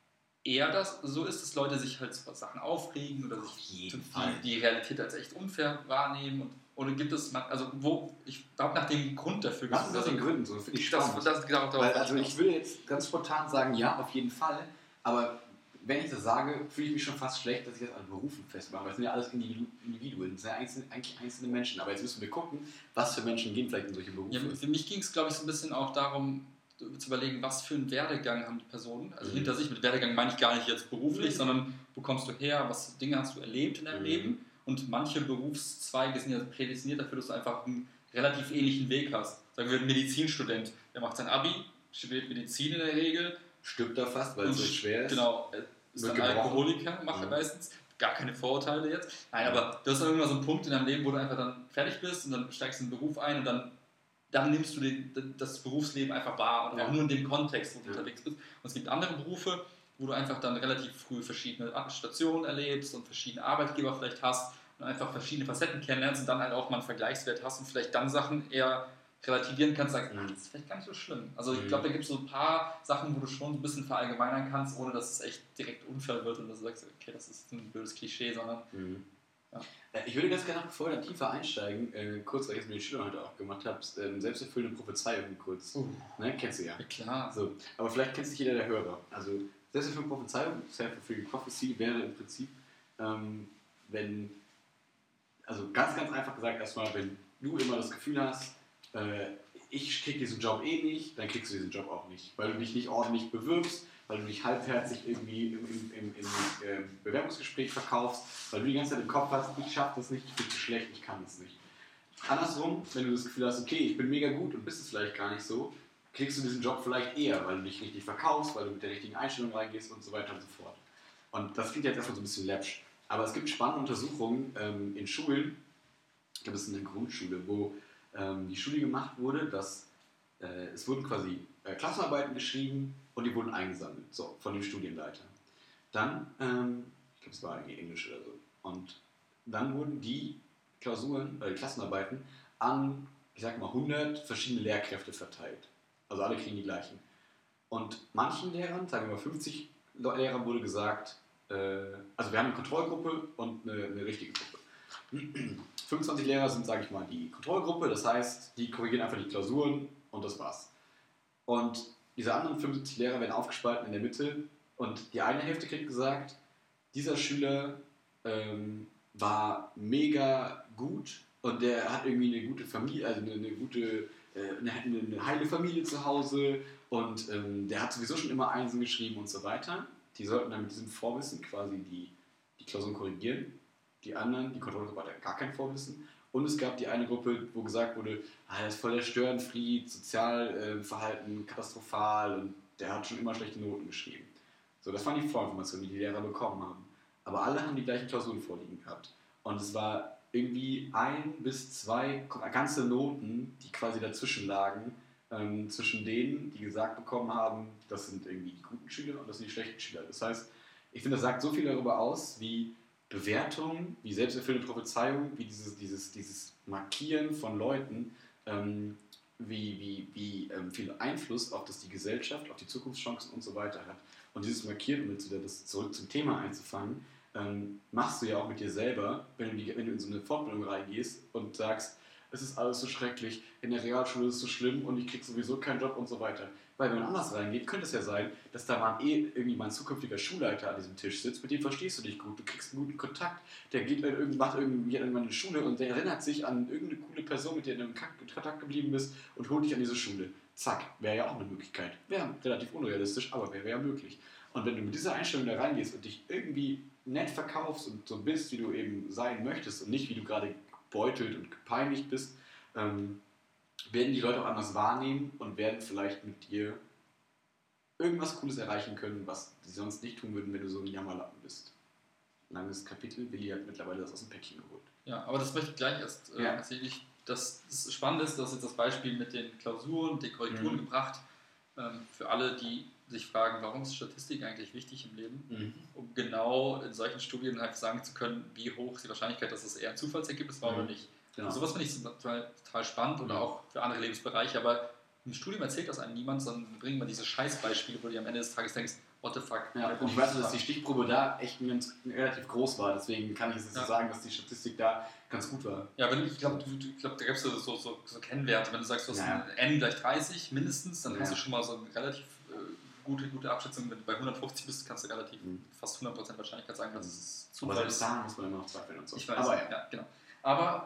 eher das so ist, dass Leute sich halt über Sachen aufregen oder sich die Realität als echt unfair wahrnehmen oder gibt es, also wo, ich habe nach dem Grund dafür gesucht. Was ist das den Gründen so? Finde ich spannend. Also ich würde jetzt ganz spontan sagen, ja, auf jeden Fall, aber wenn ich das sage, fühle ich mich schon fast schlecht, dass ich das an Berufen festmache. Weil es sind ja alles Individuen, das sind ja eigentlich einzelne Menschen. Aber jetzt müssen wir gucken, was für Menschen gehen vielleicht in solche Berufe. Ja, für mich ging es, glaube ich, so ein bisschen auch darum, zu überlegen, was für einen Werdegang haben die Personen. Also hinter sich, mit Werdegang meine ich gar nicht jetzt beruflich, sondern wo kommst du her, was Dinge hast du erlebt in deinem Leben. Und manche Berufszweige sind ja prädestiniert dafür, dass du einfach einen relativ ähnlichen Weg hast. Sagen wir, ein Medizinstudent, der macht sein Abi, studiert Medizin in der Regel. Stirbt da fast, weil es so schwer ist. Genau, ist dann Alkoholiker, macht er meistens. Gar keine Vorurteile jetzt. Nein, aber du hast dann irgendwann so einen Punkt in deinem Leben, wo du einfach dann fertig bist und dann steigst du in den Beruf ein und dann nimmst du das Berufsleben einfach wahr und auch nur in dem Kontext, wo du unterwegs bist. Und es gibt andere Berufe, wo du einfach dann relativ früh verschiedene Stationen erlebst und verschiedene Arbeitgeber vielleicht hast und einfach verschiedene Facetten kennenlernst und dann halt auch mal einen Vergleichswert hast und vielleicht dann Sachen eher relativieren kannst, sagst, das ist vielleicht gar nicht so schlimm. Also ich glaube, da gibt es so ein paar Sachen, wo du schon ein bisschen verallgemeinern kannst, ohne dass es echt direkt unfair wird und dass du sagst, okay, das ist ein blödes Klischee, sondern... Ja. Ich würde ganz gerne, bevor wir dann tiefer einsteigen, kurz, weil ich es mit den Schülern heute auch gemacht habe, selbsterfüllende Prophezeiung kurz. Ne, kennst du ja. Ja, klar. So, aber vielleicht kennt sich jeder der Hörer. Also selbsterfüllende Prophezeiung, self-fulfilling prophecy wäre im Prinzip, also ganz, ganz einfach gesagt erstmal, wenn du immer das Gefühl hast, ich krieg diesen Job eh nicht, dann kriegst du diesen Job auch nicht, weil du dich nicht ordentlich bewirbst, weil du dich halbherzig irgendwie im Bewerbungsgespräch verkaufst, weil du die ganze Zeit im Kopf hast, ich schaffe das nicht, ich bin zu schlecht, ich kann das nicht. Andersrum, wenn du das Gefühl hast, okay, ich bin mega gut und bist es vielleicht gar nicht so, kriegst du diesen Job vielleicht eher, weil du dich richtig verkaufst, weil du mit der richtigen Einstellung reingehst und so weiter und so fort. Und das klingt jetzt erstmal so ein bisschen läppsch, aber es gibt spannende Untersuchungen in Schulen, ich glaube, es ist eine Grundschule, wo die Studie gemacht wurde, dass es wurden quasi Klassenarbeiten geschrieben und die wurden eingesammelt, so, von dem Studienleiter. Dann, ich glaube, es war irgendwie Englisch oder so, und dann wurden die Klausuren, Klassenarbeiten an, ich sag mal, 100 verschiedene Lehrkräfte verteilt. Also alle kriegen die gleichen. Und manchen Lehrern, sagen wir mal 50 Lehrern, wurde gesagt, also wir haben eine Kontrollgruppe und eine richtige Gruppe. 25 Lehrer sind, sage ich mal, die Kontrollgruppe, das heißt, die korrigieren einfach die Klausuren und das war's. Und diese anderen 75 Lehrer werden aufgespalten in der Mitte und die eine Hälfte kriegt gesagt, dieser Schüler war mega gut und der hat irgendwie eine gute Familie, also eine heile Familie zu Hause und der hat sowieso schon immer Einsen geschrieben und so weiter. Die sollten dann mit diesem Vorwissen quasi die Klausuren korrigieren. Die anderen, die Kontrollgruppe, hat gar kein Vorwissen Und es gab die eine Gruppe, wo gesagt wurde, das ist voll der Störenfried, Sozialverhalten katastrophal und der hat schon immer schlechte Noten geschrieben. So, das waren die Vorinformationen, die die Lehrer bekommen haben. Aber alle haben die gleichen Klausuren vorliegen gehabt. Und es war irgendwie 1 bis 2 ganze Noten, die quasi dazwischen lagen, zwischen denen, die gesagt bekommen haben, das sind irgendwie die guten Schüler und das sind die schlechten Schüler. Das heißt, ich finde, das sagt so viel darüber aus, wie Bewertung, wie selbsterfüllende Prophezeiung, wie dieses Markieren von Leuten, wie viel Einfluss auf das die Gesellschaft, auf die Zukunftschancen und so weiter hat. Und dieses Markieren, um jetzt wieder das zurück zum Thema einzufangen, machst du ja auch mit dir selber, wenn du in so eine Fortbildung reingehst und sagst, es ist alles so schrecklich, in der Realschule ist es so schlimm und ich krieg sowieso keinen Job und so weiter. Weil wenn man anders reingeht, könnte es ja sein, dass da mal irgendwie mal ein zukünftiger Schulleiter an diesem Tisch sitzt, mit dem verstehst du dich gut, du kriegst einen guten Kontakt, der macht irgendwann eine Schule und der erinnert sich an irgendeine coole Person, mit der du in Kontakt geblieben bist und holt dich an diese Schule. Zack, wäre ja auch eine Möglichkeit. Wäre relativ unrealistisch, aber wäre ja möglich. Und wenn du mit dieser Einstellung da reingehst und dich irgendwie nett verkaufst und so bist, wie du eben sein möchtest und nicht wie du gerade gebeutelt und gepeinigt bist, werden die Leute auch anders wahrnehmen und werden vielleicht mit dir irgendwas Cooles erreichen können, was sie sonst nicht tun würden, wenn du so ein Jammerlappen bist. Langes Kapitel, Willi hat mittlerweile das aus dem Päckchen geholt. Ja, aber das möchte ich gleich erst erzählen. Das Spannende ist, dass jetzt das Beispiel mit den Klausuren, den Korrekturen gebracht, für alle, die sich fragen, warum ist Statistik eigentlich wichtig im Leben, um genau in solchen Studien halt sagen zu können, wie hoch ist die Wahrscheinlichkeit, dass es eher ein Zufallsergebnis war oder nicht. Genau. Sowas finde ich total spannend oder auch für andere Lebensbereiche, aber im Studium erzählt das einem niemand, sondern bringt man diese Scheißbeispiele, wo du am Ende des Tages denkst, what the fuck. Ja, und ich weiß, dass die Stichprobe da echt relativ groß war, deswegen kann ich jetzt so sagen, dass die Statistik da ganz gut war. Ja, ich glaube, da gibt es so Kennwerte. Wenn du sagst, du hast ein N gleich 30 mindestens, dann hast du schon mal so eine relativ gute Abschätzung. Wenn du bei 150 bist, kannst du relativ fast 100% Wahrscheinlichkeit sagen, dass es Zufall ist. Aber da muss man immer noch zweifeln und so. Ich weiß, aber ja genau. Aber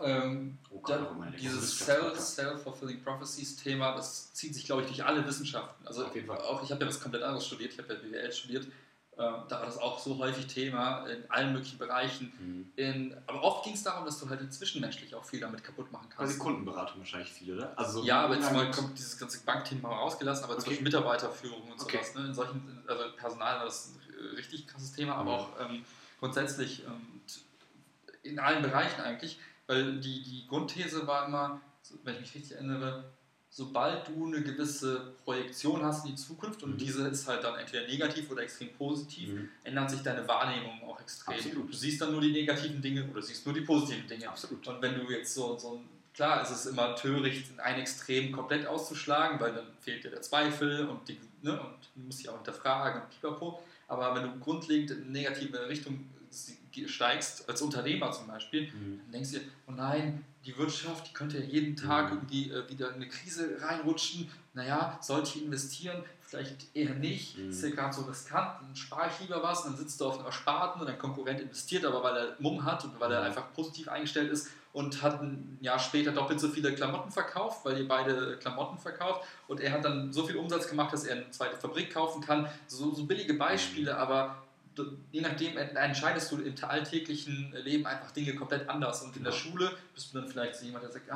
dieses Self-Fulfilling Prophecies-Thema, das zieht sich, glaube ich, durch alle Wissenschaften. Also auf jeden Fall. Auch ich habe ja was komplett anderes studiert, ich habe ja BWL studiert. Da war das auch so häufig Thema in allen möglichen Bereichen. Aber oft ging es darum, dass du halt zwischenmenschlich auch viel damit kaputt machen kannst. Quasi Kundenberatung wahrscheinlich viel, oder? Also so ja, aber jetzt mal kommt dieses ganze Bankthema mal rausgelassen, aber zum Beispiel Mitarbeiterführung und sowas. Ne? In solchen, also Personal war das ein richtig krasses Thema, aber auch grundsätzlich in allen Bereichen eigentlich, weil die Grundthese war immer, wenn ich mich richtig erinnere, sobald du eine gewisse Projektion hast in die Zukunft und diese ist halt dann entweder negativ oder extrem positiv, ändert sich deine Wahrnehmung auch extrem. Absolut. Du siehst dann nur die negativen Dinge oder siehst nur die positiven Dinge. Absolut. Und wenn du jetzt klar, es ist immer töricht, ein Extrem komplett auszuschlagen, weil dann fehlt dir der Zweifel und du musst dich auch hinterfragen und pipapo. Aber wenn du grundlegend in eine negative Richtung steigst, als Unternehmer zum Beispiel, dann denkst du dir, oh nein, die Wirtschaft, die könnte ja jeden Tag irgendwie wieder in eine Krise reinrutschen. Naja, sollte ich investieren? Vielleicht eher nicht. Ist ja gerade so riskant, dann spare ich lieber was und dann sitzt du auf einem Ersparten und dein Konkurrent investiert, aber weil er Mumm hat und weil er einfach positiv eingestellt ist und hat ein Jahr später doppelt so viele Klamotten verkauft, weil ihr beide Klamotten verkauft und er hat dann so viel Umsatz gemacht, dass er eine zweite Fabrik kaufen kann. So billige Beispiele, aber je nachdem entscheidest du im alltäglichen Leben einfach Dinge komplett anders. Und in der Schule bist du dann vielleicht so jemand, der sagt,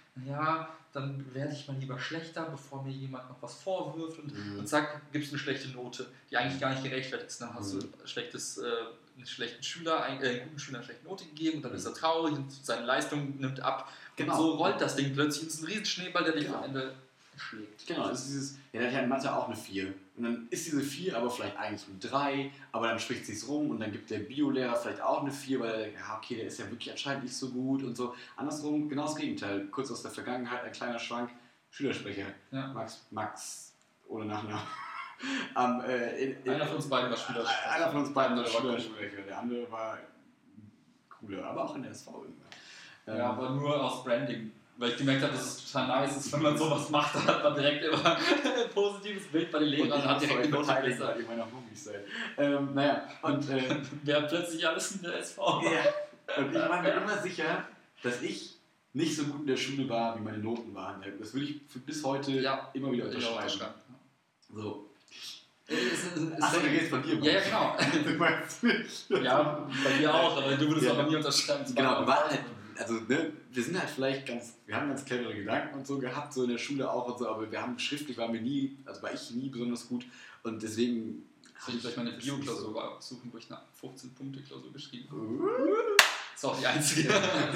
dann werde ich mal lieber schlechter, bevor mir jemand noch was vorwirft und zack, gibst du eine schlechte Note, die eigentlich gar nicht gerechtfertigt ist. Dann hast du einen schlechten Schüler, einen guten Schüler eine schlechte Note gegeben und dann ist er traurig und seine Leistung nimmt ab. Genau. Und so rollt das Ding plötzlich. Es ist ein Riesenschneeball, der dich am Ende schlägt. Genau, das ist der hat ja in Mathe auch eine 4. Und dann ist diese 4 aber vielleicht eigentlich eine 3, aber dann spricht sich's rum und dann gibt der Biolehrer vielleicht auch eine 4, weil er denkt, der ist ja wirklich anscheinend nicht so gut und so. Andersrum, genau das Gegenteil. Kurz aus der Vergangenheit, ein kleiner Schwank, Schülersprecher. Ja. Max, ohne Nachnamen. Einer von uns beiden war Schülersprecher. Einer von uns beiden war Schülersprecher, der andere war cooler, aber auch in der SV irgendwann. Ja, aber nur aus Branding. Weil ich gemerkt habe, dass es total nice ist, wenn man sowas macht, dann hat man direkt immer ein positives Bild bei den Lehrern und hat direkt eine Note besser. Weil ihr meiner Homies seid. Wer hat plötzlich alles in der SV? Ja. Und ich war mir immer sicher, dass ich nicht so gut in der Schule war, wie meine Noten waren. Das würde ich bis heute immer wieder unterschreiben. So. Achso, du redest von dir. Ja, genau. Du meinst mich. Ja, bei dir auch, aber du würdest aber nie unterschreiben. Genau, wir waren halt, also ne, wir sind halt vielleicht wir haben ganz clevere Gedanken und so gehabt, so in der Schule auch und so, aber wir haben schriftlich war ich nie besonders gut und deswegen... Soll ich vielleicht meine Bio-Klausur suchen, wo ich eine 15-Punkte-Klausur geschrieben habe? Das ist auch die einzige.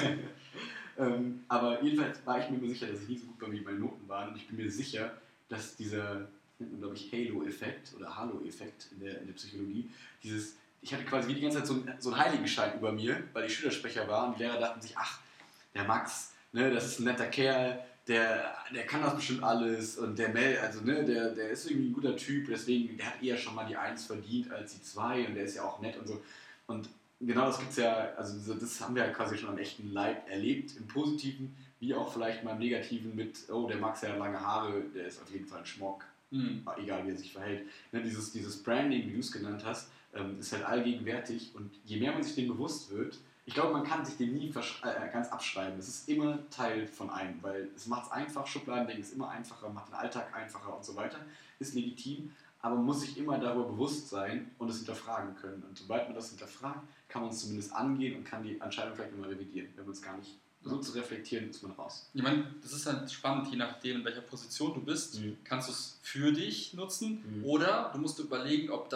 Aber jedenfalls war ich mir immer sicher, dass ich nie so gut bei mir meine Noten waren und ich bin mir sicher, dass dieser, nennt man glaube ich Halo-Effekt oder Halo-Effekt in der Psychologie, ich hatte quasi wie die ganze Zeit so einen Heiligenschein über mir, weil ich Schülersprecher war und die Lehrer dachten sich, ach, der Max, ne, das ist ein netter Kerl, der kann das bestimmt alles und der Mel, also ne, der ist irgendwie ein guter Typ, deswegen, der hat eher schon mal die 1 verdient als die 2 und der ist ja auch nett und so. Und genau das gibt's ja, also das haben wir ja quasi schon am echten Leib erlebt, im Positiven, wie auch vielleicht mal im Negativen mit, oh, der Max hat lange Haare, der ist auf jeden Fall ein Schmock, egal wie er sich verhält. Ne, dieses Branding, wie du es genannt hast, ist halt allgegenwärtig und je mehr man sich dem bewusst wird, ich glaube, man kann sich dem nie ganz abschreiben. Es ist immer Teil von einem, weil es macht es einfach, Schubladendenken ist immer einfacher, macht den Alltag einfacher und so weiter, ist legitim, aber man muss sich immer darüber bewusst sein und es hinterfragen können. Und sobald man das hinterfragt, kann man es zumindest angehen und kann die Entscheidung vielleicht nochmal revidieren. Wenn man es gar nicht versucht zu reflektieren, ist man raus. Ich meine, das ist halt spannend, je nachdem, in welcher Position du bist, kannst du es für dich nutzen oder du musst überlegen, ob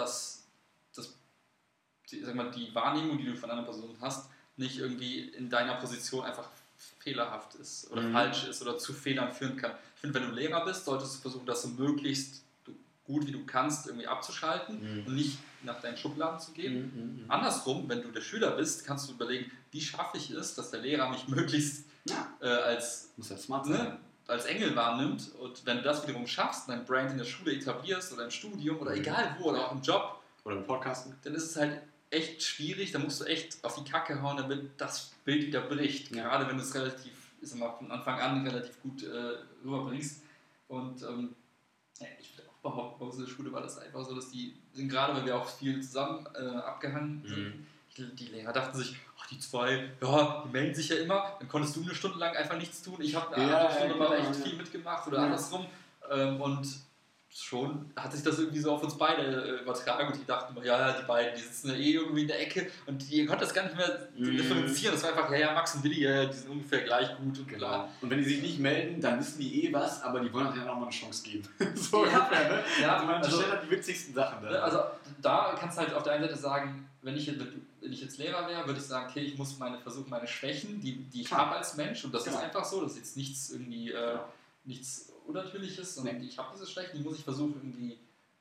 die Wahrnehmung, die du von einer Person hast, nicht irgendwie in deiner Position einfach fehlerhaft ist oder falsch ist oder zu Fehlern führen kann. Ich finde, wenn du Lehrer bist, solltest du versuchen, das so möglichst gut wie du kannst irgendwie abzuschalten und nicht nach deinen Schubladen zu gehen. Andersrum, wenn du der Schüler bist, kannst du überlegen, wie schaffe ich es, dass der Lehrer mich möglichst muss halt smart sein. Als Engel wahrnimmt und wenn du das wiederum schaffst, dein Brand in der Schule etablierst oder im Studium oder egal wo oder auch im Job oder im Podcasten, dann ist es halt echt schwierig, da musst du echt auf die Kacke hauen, damit das Bild wieder bricht. Ja. Gerade wenn du es relativ, ich sag mal, von Anfang an relativ gut rüberbringst. Und ich würde auch behaupten, bei unserer Schule war das einfach so, dass gerade weil wir auch viel zusammen abgehangen sind, die Lehrer dachten sich, ach die 2, ja, die melden sich ja immer, dann konntest du eine Stunde lang einfach nichts tun, ich habe eine Stunde mal echt viel mitgemacht oder andersrum. Und schon hat sich das irgendwie so auf uns beide übertragen und die dachten immer, ja, die beiden, die sitzen ja irgendwie in der Ecke und die konnten das gar nicht mehr differenzieren. Das war einfach, ja, Max und Willi, die sind ungefähr gleich gut und klar. Und wenn die sich nicht melden, dann wissen die was, aber die wollen denen auch mal eine Chance geben. So ja, ungefähr, ne? Ja, also man stellt halt die witzigsten Sachen da. Also da kannst du halt auf der einen Seite sagen, wenn ich jetzt Lehrer wäre, würde ich sagen, okay, ich muss versuchen, meine Schwächen, die ich habe als Mensch, und das ist einfach so, das ist jetzt nichts irgendwie, nichts Unnatürliches, sondern ich habe diese Schwächen, die muss ich versuchen irgendwie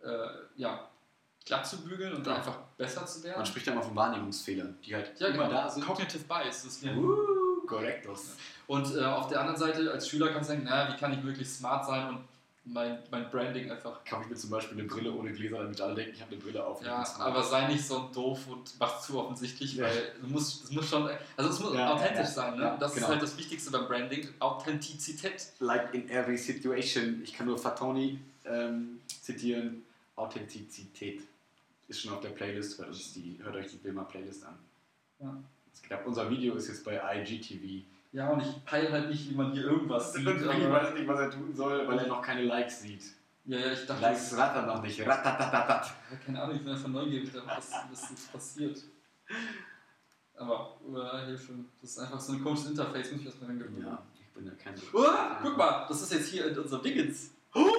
glatt zu bügeln und einfach besser zu werden. Man spricht ja immer von Wahrnehmungsfehlern, die halt immer da sind. Cognitive Bias. Das ist Correctos. Und auf der anderen Seite, als Schüler kannst du denken, wie kann ich möglichst smart sein und mein Branding einfach... Kaufe ich mir zum Beispiel eine Brille ohne Gläser, damit alle denken, ich habe eine Brille auf. Ja, aber sei nicht so doof und mach zu offensichtlich, weil es muss authentisch sein. Ne? Das ist halt das Wichtigste beim Branding, Authentizität. Like in every situation, ich kann nur Fatoni zitieren, Authentizität ist schon auf der Playlist, hört euch die Wilma Playlist an. Ja. Unser Video ist jetzt bei IGTV. Ja, und ich peile halt nicht, wie man hier irgendwas sieht. Ich weiß nicht, was er tun soll, weil er noch keine Likes sieht. Ja, ich dachte... Likes rattern noch nicht. Ratatatat. Ja, keine Ahnung, ich bin einfach neugierig, was passiert. Aber, Hilfe, das ist einfach so ein komisches Interface, muss ich erstmal gewöhnen. Ja, ich bin ja kein... guck mal, das ist jetzt hier in unserem Dingens.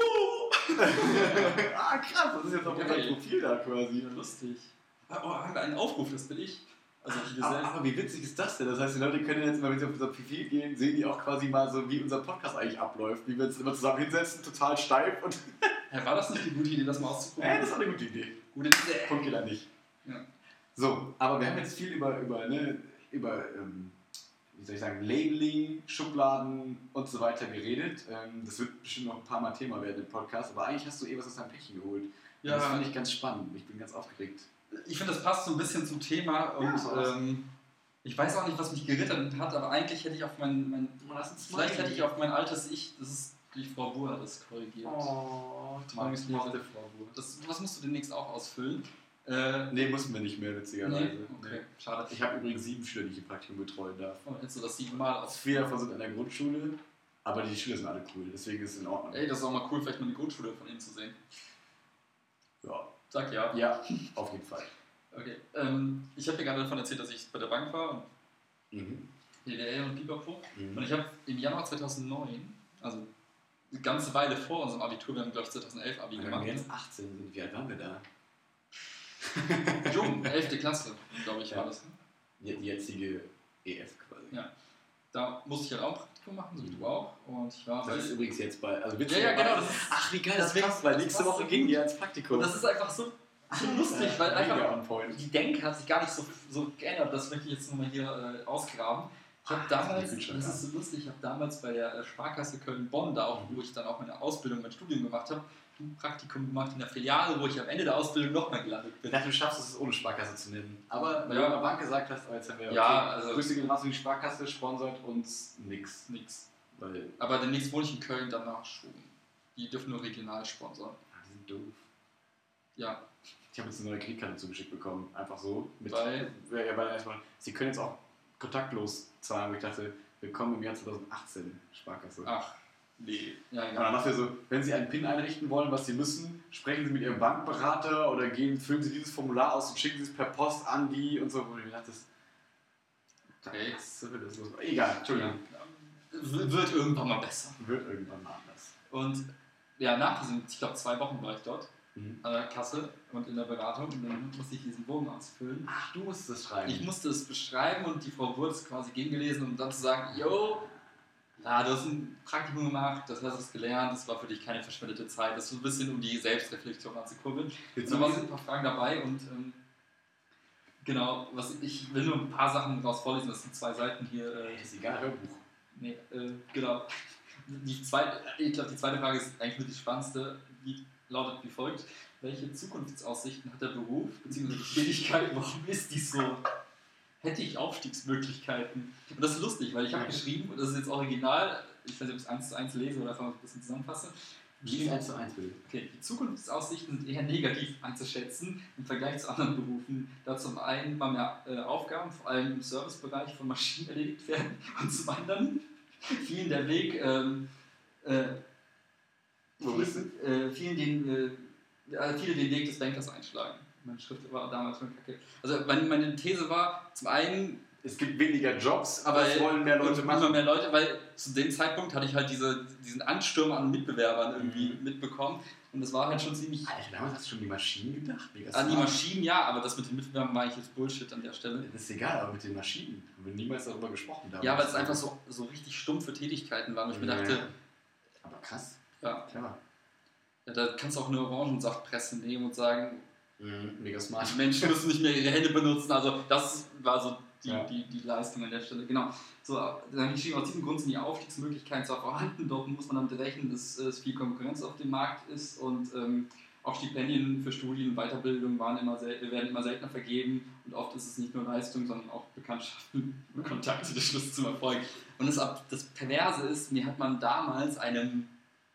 Krass, das ist jetzt auf unserem Profil da quasi. Ja, lustig. Haben wir einen Aufruf, das bin ich. Also aber wie witzig ist das denn? Das heißt, die Leute können jetzt mal, wenn sie auf unser Profil gehen, sehen die auch quasi mal so, wie unser Podcast eigentlich abläuft. Wie wir uns immer zusammen hinsetzen, total steif und... war das nicht die gute Idee, das mal auszuprobieren? Das ist eine gute Idee. Gute Idee. Punkt geht nicht. Ja. So, aber wir haben jetzt viel über wie soll ich sagen, Labeling, Schubladen und so weiter geredet. Das wird bestimmt noch ein paar Mal Thema werden im Podcast, aber eigentlich hast du was aus deinem Päckchen geholt. Ja. Das fand ich ganz spannend. Ich bin ganz aufgeregt. Ich finde, das passt so ein bisschen zum Thema und ich weiß auch nicht, was mich gerittert hat, aber eigentlich hätte ich auf vielleicht hätte ich auf mein altes Ich, das ist die Frau Buhr, das korrigiert. Oh, ich mag Frau Buhr. Das musst du demnächst auch ausfüllen. Nee, mussten wir nicht mehr, witzigerweise. Nee? Okay, schade. Ich habe übrigens 7 Schüler, die ich im Praktikum betreuen darf. Oh, hättest du das 7 Mal aus? 4 davon sind in der Grundschule, aber die Schüler sind alle cool, deswegen ist es in Ordnung. Ey, das ist auch mal cool, vielleicht mal die Grundschule von ihnen zu sehen. Ja. Sag ja. Ja, auf jeden Fall. Okay. Ich habe dir gerade davon erzählt, dass ich bei der Bank war und DWL und Pipapo. Und ich habe im Januar 2009, also eine ganze Weile vor unserem Abitur, wir haben glaube ich 2011 Abi Wenn gemacht. wir jetzt 18 sind, wie alt waren wir da? Jung, 11. Klasse, glaube ich, war das. Die jetzige EF quasi. Ja. Da musste ich halt auch ein Praktikum machen, so wie du auch. Und ich war Das ist übrigens jetzt bei. Also ja, genau. Das ist, ach, wie geil, das deswegen- passt, weil nächste Woche ging die ins Praktikum. und das ist einfach so lustig, weil Mega einfach on point. die Denke hat sich gar nicht so geändert. Das möchte ich jetzt nochmal hier ausgraben. Ich habe damals, das ist so lustig, ich habe damals bei der Sparkasse Köln-Bonn, da auch, wo ich dann auch meine Ausbildung, mein Studium gemacht habe, ein Praktikum gemacht in der Filiale, wo ich am Ende der Ausbildung nochmal gelandet Ich bin. dachte, du schaffst es, ohne Sparkasse zu nennen. Aber weil Ja. du an der Bank gesagt hast, als haben wir Ja, also- Grüße gehen raus, die Sparkasse sponsert uns nix. Weil Aber demnächst wohne ich in Köln, danach schon. Die dürfen nur regional sponsern. die sind doof. Ja, Ich habe jetzt eine neue Kreditkarte zugeschickt bekommen. Einfach so. Weil? Weil erstmal, sie können jetzt auch kontaktlos zahlen. Aber ich dachte, willkommen im Jahr 2018, Sparkasse. ach, nee. Ja, Und dann dachte ich so, wenn Sie einen PIN einrichten wollen, was Sie müssen, sprechen Sie mit Ihrem Bankberater oder füllen Sie dieses Formular aus und schicken Sie es per Post an die und so. Wo ich mir dachte, Okay. das ist los. Egal, Entschuldigung. Wird irgendwann mal besser. Wird irgendwann mal anders. Und ja, nach diesen, ich glaube 2 Wochen war ich dort, Mhm. an der Kasse und in der Beratung und dann musste ich diesen Bogen ausfüllen. Ach, du musst es schreiben. Ich musste es beschreiben und die Frau wurde es quasi gegengelesen, um dann zu sagen, yo, ja, du hast ein Praktikum gemacht, das hast du gelernt, das war für dich keine verschwendete Zeit, das ist so ein bisschen um die Selbstreflexion anzukurbeln. Und da waren ein paar Fragen dabei und genau, ich will nur ein paar Sachen daraus vorlesen, das sind 2 Seiten hier. Ist egal, Hörbuch. Nee, genau. Ich glaube, die zweite Frage ist eigentlich mit die spannendste. Die lautet wie folgt: Welche Zukunftsaussichten hat der Beruf bzw. die Tätigkeit? Warum ist die so? Hätte ich Aufstiegsmöglichkeiten? Und das ist lustig, weil ich habe geschrieben, und das ist jetzt original, ich weiß nicht, ob ich es 1:1 lese oder einfach ein bisschen zusammenfasse. Wie 1:1 bitte. Okay, die Zukunftsaussichten sind eher negativ einzuschätzen im Vergleich zu anderen Berufen, da zum einen mal mehr Aufgaben, vor allem im Servicebereich von Maschinen erledigt werden und zum anderen vielen der Weg, viele den Weg des Bankers einschlagen. Meine Schrift war damals schon kacke. Also meine These war, zum einen, Es gibt weniger Jobs, aber es wollen mehr Leute immer machen. mehr Leute, weil zu dem Zeitpunkt hatte ich halt diesen Ansturm an Mitbewerbern irgendwie mitbekommen und das war halt schon ziemlich... Alter, damals hast du schon die Maschinen gedacht? An die Maschinen ja, aber das mit den Mitbewerbern war eigentlich jetzt Bullshit an der Stelle. Das ist egal, aber mit den Maschinen haben wir niemals darüber gesprochen. Damals. Ja, weil es einfach so richtig stumpfe Tätigkeiten waren, wo ich mir dachte, aber krass, ja, klar. da kannst du auch eine Orangensaftpresse nehmen und sagen, Mega smart. die Menschen müssen nicht mehr ihre Hände benutzen, also das war so Ja. die Leistung an der Stelle. Genau. So, dann habe ich geschrieben, aus diesem Grund sind die Aufstiegsmöglichkeiten zwar vorhanden, dort muss man damit rechnen, dass es viel Konkurrenz auf dem Markt ist und auch Stipendien für Studien und Weiterbildung werden immer seltener vergeben und oft ist es nicht nur Leistung, sondern auch Bekanntschaften und Kontakte der Schlüssel zum Erfolg. Und das Perverse ist, mir hat man damals einem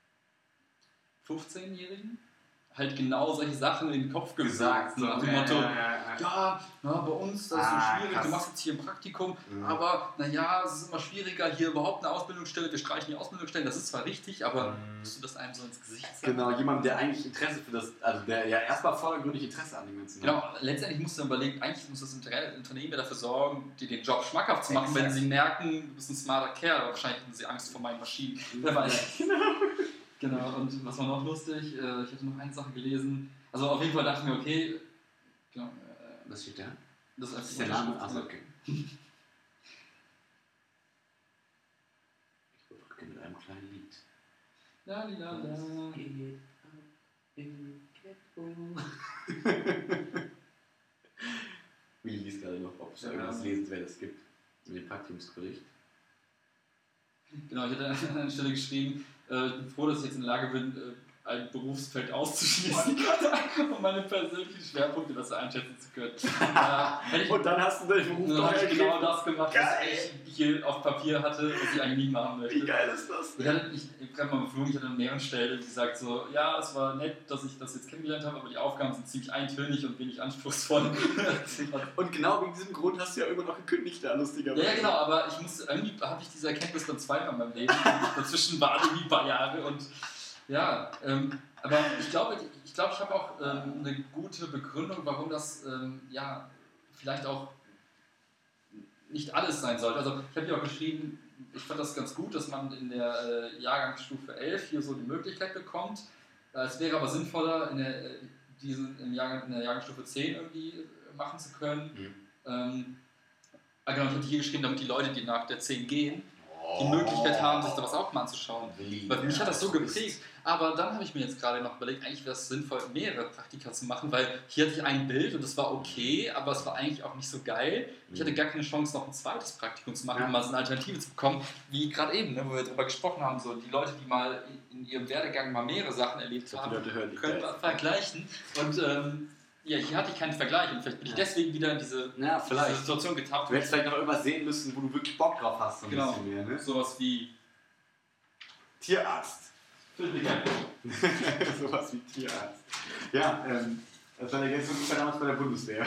15-Jährigen halt genau solche Sachen in den Kopf gesagt. Nach dem Motto, ja, bei uns, das ist so schwierig, krass. du machst jetzt hier ein Praktikum, aber naja, es ist immer schwieriger, hier überhaupt eine Ausbildungsstelle, wir streichen die Ausbildungsstellen, das ist zwar richtig, aber musst du das einem so ins Gesicht sagen? Genau, jemand, der eigentlich Interesse für das, also der ja erstmal vordergründig Interesse an dem Ganzen hat. Genau, letztendlich musst du überlegen, eigentlich muss das Unternehmen ja dafür sorgen, dir den Job schmackhaft zu machen, Exakt. wenn sie merken, du bist ein smarter Kerl, aber wahrscheinlich hatten sie Angst vor meinen Maschinen. Wer weiß. Genau, und was war noch lustig? Ich hatte noch eine Sache gelesen. Also auf jeden Fall dachte ich mir, okay, genau, Was steht da? das Das ist ist der einfach Name. Achso, okay. Ich mit einem kleinen Lied. La, la, la. Willi liest gerade noch, ob es da Ja. irgendwas Lesenswertes gibt. In dem Praktikumsbericht. Genau, ich hatte an einer Stelle geschrieben, ich bin froh, dass ich jetzt in der Lage bin, ein Berufsfeld auszuschließen, um meine persönlichen Schwerpunkte besser einschätzen zu können. Und dann hast du den Beruf Dann doch habe ich ergeben. genau das gemacht, was Geil. ich hier auf Papier hatte, was ich eigentlich nie machen möchte. Wie geil ist das Ich denn? habe mal beflogen, ich hatte an mehreren Stellen gesagt so, ja, es war nett, dass ich das jetzt kennengelernt habe, aber die Aufgaben sind ziemlich eintönig und wenig anspruchsvoll. Und genau wegen diesem Grund hast du ja irgendwann noch gekündigt, da lustigerweise. Ja, genau, aber irgendwie habe ich diese Erkenntnis dann zweimal in meinem Leben. Dazwischen waren irgendwie ein paar Jahre und ja, Aber ich glaube, ich habe auch eine gute Begründung, warum das vielleicht auch nicht alles sein sollte. Also ich habe hier auch geschrieben, ich fand das ganz gut, dass man in der Jahrgangsstufe 11 hier so die Möglichkeit bekommt. Es wäre aber sinnvoller, in der Jahrgangsstufe 10 irgendwie machen zu können. Genau, ich hatte hier geschrieben, damit die Leute, die nach der 10 gehen, die Möglichkeit haben, sich sowas auch mal anzuschauen. Weil mich hat das so geprägt. Aber dann habe ich mir jetzt gerade noch überlegt, eigentlich wäre es sinnvoll, mehrere Praktika zu machen, weil hier hatte ich ein Bild und das war okay, aber es war eigentlich auch nicht so geil. Ich hatte gar keine Chance, noch ein zweites Praktikum zu machen, um mal so eine Alternative zu bekommen, wie gerade eben, ne, wo wir darüber gesprochen haben, so die Leute, die mal in ihrem Werdegang mal mehrere Sachen erlebt haben, können wir vergleichen. Und hier hatte ich keinen Vergleich und vielleicht bin ich deswegen wieder in diese Situation getappt. Du hättest vielleicht noch irgendwas sehen müssen, wo du wirklich Bock drauf hast. So ein bisschen mehr, ne? Sowas wie Tierarzt. Sowas wie Tierarzt. Ja, das war der Gäste damals bei der Bundeswehr.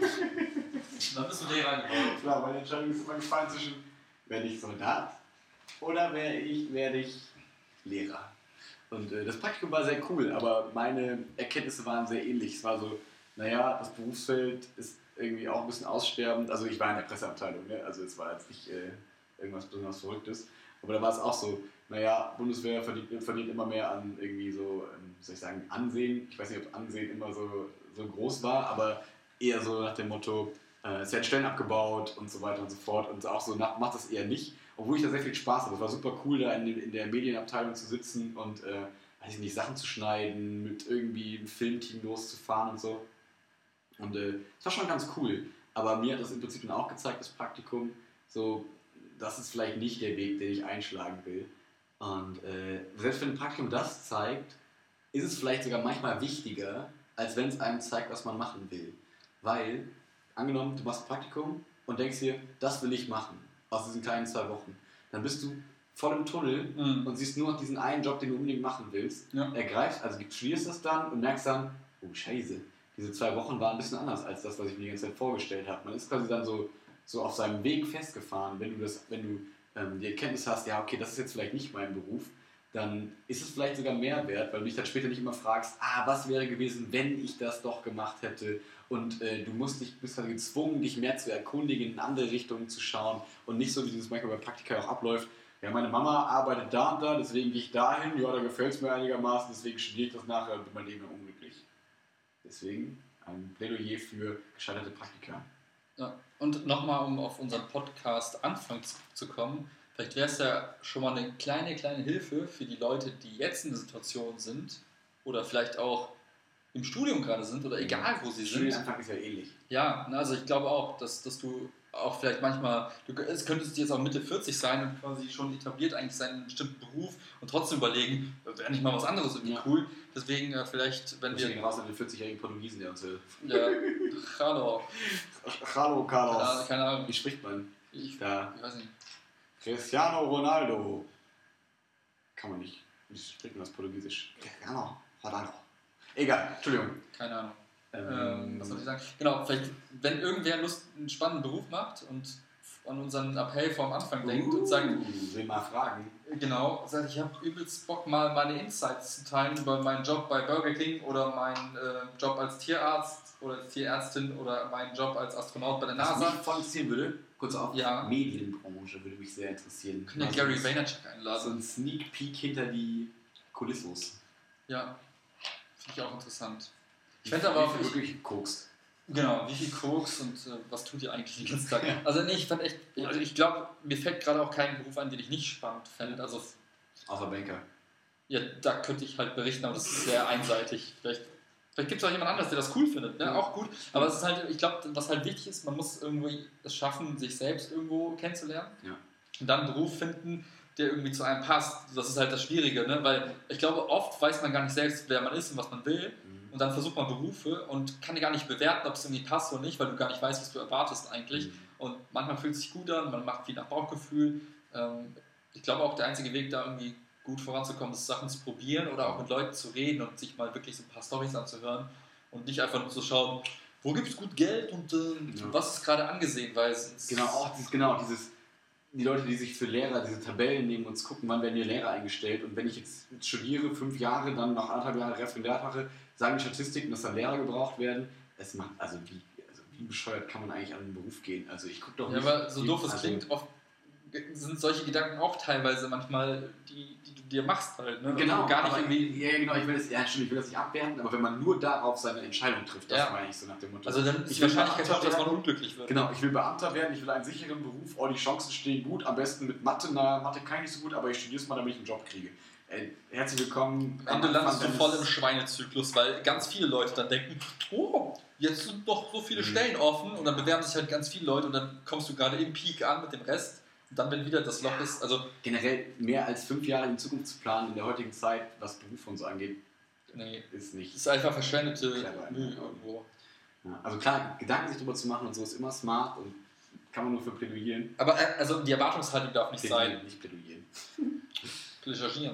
Dann bist du Lehrer geworden. Klar, meine Entscheidung ist immer gefallen zwischen, werde ich Soldat oder werde ich Lehrer. Und das Praktikum war sehr cool, aber meine Erkenntnisse waren sehr ähnlich. Es war so, das Berufsfeld ist irgendwie auch ein bisschen aussterbend. Also ich war in der Presseabteilung, ne? Also es war jetzt nicht irgendwas besonders Verrücktes. Aber da war es auch so, Bundeswehr verdient immer mehr an irgendwie so, Ansehen. Ich weiß nicht, ob Ansehen immer so groß war, aber eher so nach dem Motto, es werden Stellen abgebaut und so weiter und so fort. Und auch so macht das eher nicht. Obwohl ich da sehr viel Spaß hatte. Es war super cool, da in der Medienabteilung zu sitzen und Sachen zu schneiden, mit irgendwie einem Filmteam loszufahren und so. Und das war schon ganz cool. Aber mir hat das im Prinzip dann auch gezeigt, das Praktikum, so, das ist vielleicht nicht der Weg, den ich einschlagen will. Und selbst wenn ein Praktikum das zeigt, ist es vielleicht sogar manchmal wichtiger, als wenn es einem zeigt, was man machen will. Weil, angenommen, du machst ein Praktikum und denkst dir, das will ich machen, aus diesen kleinen 2 Wochen. Dann bist du voll im Tunnel und siehst nur noch diesen einen Job, den du unbedingt machen willst. Ja. Studierst das dann und merkst dann, oh Scheiße, diese 2 Wochen waren ein bisschen anders als das, was ich mir die ganze Zeit vorgestellt habe. Man ist quasi dann so auf seinem Weg festgefahren. Wenn du die Erkenntnis hast, ja okay, das ist jetzt vielleicht nicht mein Beruf, dann ist es vielleicht sogar mehr wert, weil du dich dann später nicht immer fragst, was wäre gewesen, wenn ich das doch gemacht hätte. Und du bist dann gezwungen, dich mehr zu erkundigen, in andere Richtungen zu schauen und nicht so, wie das manchmal bei Praktika auch abläuft. Ja, meine Mama arbeitet da und da, deswegen gehe ich dahin, ja, da gefällt es mir einigermaßen, deswegen studiere ich das nachher und bin mein Leben unglücklich. Deswegen ein Plädoyer für gescheiterte Praktika. Ja, und nochmal, um auf unseren Podcast Anfang zu kommen, vielleicht wäre es ja schon mal eine kleine Hilfe für die Leute, die jetzt in der Situation sind oder vielleicht auch im Studium gerade sind oder egal wo sie sind. Studienanfang ist ja ähnlich. Ja, also ich glaube auch, dass du auch vielleicht manchmal, es könntest jetzt auch Mitte 40 sein und quasi schon etabliert eigentlich seinen bestimmten Beruf und trotzdem überlegen, wäre nicht mal was anderes irgendwie cool. Deswegen vielleicht, wenn wir... raus an den 40-jährigen Portugiesen, der uns hilft. Ja, hallo. Hallo, Carlos. Keine Ahnung. Wie spricht man? Ich weiß nicht. Cristiano Ronaldo. Kann man nicht. Wie spricht man das Portugiesisch? Cristiano Ronaldo. Egal, Entschuldigung. Keine Ahnung. Was soll ich sagen? Genau, vielleicht, wenn irgendwer einen spannenden Beruf macht und an unseren Appell vom Anfang denkt und sagt, will mal fragen. Genau, sagt, ich habe übelst Bock, mal meine Insights zu teilen über meinen Job bei Burger King oder meinen Job als Tierarzt oder als Tierärztin oder meinen Job als Astronaut bei der NASA. Was mich voll interessieren würde, kurz auf, Medienbranche würde mich sehr interessieren. Können ja Gary Vaynerchuk einladen. So ein Sneak Peek hinter die Kulissos. Ja, finde ich auch interessant. Ich fände aber auch... Wie viel wirklich kokst. Genau, wie viel Koks und was tut ihr eigentlich den ganzen Tag? Also nee, ich glaube, mir fällt gerade auch kein Beruf ein, den ich nicht spannend fände. Also, außer Banker. Ja, da könnte ich halt berichten, aber das ist sehr einseitig. Vielleicht gibt es auch jemand anderes, der das cool findet, ne? Ja. Auch gut. Aber es ist halt, ich glaube, was halt wichtig ist, man muss irgendwie es schaffen, sich selbst irgendwo kennenzulernen. Ja. Und dann einen Beruf finden, der irgendwie zu einem passt. Das ist halt das Schwierige, ne? Weil ich glaube, oft weiß man gar nicht selbst, wer man ist und was man will. Und dann versucht man Berufe und kann dir gar nicht bewerten, ob es irgendwie passt oder nicht, weil du gar nicht weißt, was du erwartest eigentlich. Und manchmal fühlt es sich gut an, man macht viel nach Bauchgefühl. Ich glaube auch, der einzige Weg, da irgendwie gut voranzukommen, ist, Sachen zu probieren oder auch mit Leuten zu reden und sich mal wirklich so ein paar Storys anzuhören und nicht einfach nur zu schauen, wo gibt es gut Geld und was ist gerade angesehen. Weil dieses die Leute, die sich für Lehrer diese Tabellen nehmen und gucken, wann werden hier Lehrer eingestellt. Und wenn ich jetzt studiere, 5 Jahre, dann nach 1,5 Jahren Referendar mache, sagen die Statistiken, dass dann Lehrer gebraucht werden. Es macht, also wie bescheuert kann man eigentlich an den Beruf gehen? Also ich gucke doch nicht... Ja, aber so doof es klingt, oft sind solche Gedanken auch teilweise manchmal, die du dir machst halt. Ne? Genau, gar nicht irgendwie... Ja, genau, ich will das nicht abwerten, aber wenn man nur darauf seine Entscheidung trifft, das meine ich so nach dem Motto. Also dann ist die Wahrscheinlichkeit hoch, dass man unglücklich wird. Genau, ich will Beamter werden, ich will einen sicheren Beruf, die Chancen stehen gut, am besten mit Mathe. Mathe kann ich nicht so gut, aber ich studiere es mal, damit ich einen Job kriege. Herzlich willkommen. Am Ende landest du voll im Schweinezyklus, weil ganz viele Leute dann denken, oh, jetzt sind doch so viele Stellen offen und dann bewerben sich halt ganz viele Leute und dann kommst du gerade im Peak an mit dem Rest. Und dann, wenn wieder das Loch ist, also... Generell mehr als 5 Jahre in Zukunft zu planen in der heutigen Zeit, was Beruf und so angeht, ist nicht... Das ist einfach verschwendete Mühe irgendwo. Ja, also klar, Gedanken sich darüber zu machen und so ist immer smart und kann man nur für plädieren. Aber also die Erwartungshaltung darf nicht sein. Nicht plädieren. Plädieren.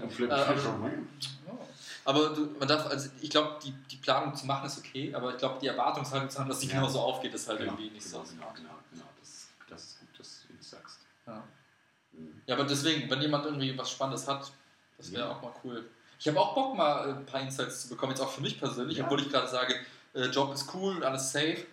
Aber man darf, also ich glaube, die Planung zu machen ist okay, aber ich glaube, die Erwartungshaltung zu haben, dass die genauso aufgeht, ist halt irgendwie nicht so. Genau. Das ist gut, dass du das sagst. Ja, aber deswegen, wenn jemand irgendwie was Spannendes hat, das wäre auch mal cool. Ich habe auch Bock, mal ein paar Insights zu bekommen, jetzt auch für mich persönlich, obwohl ich gerade sage, Job ist cool, alles safe.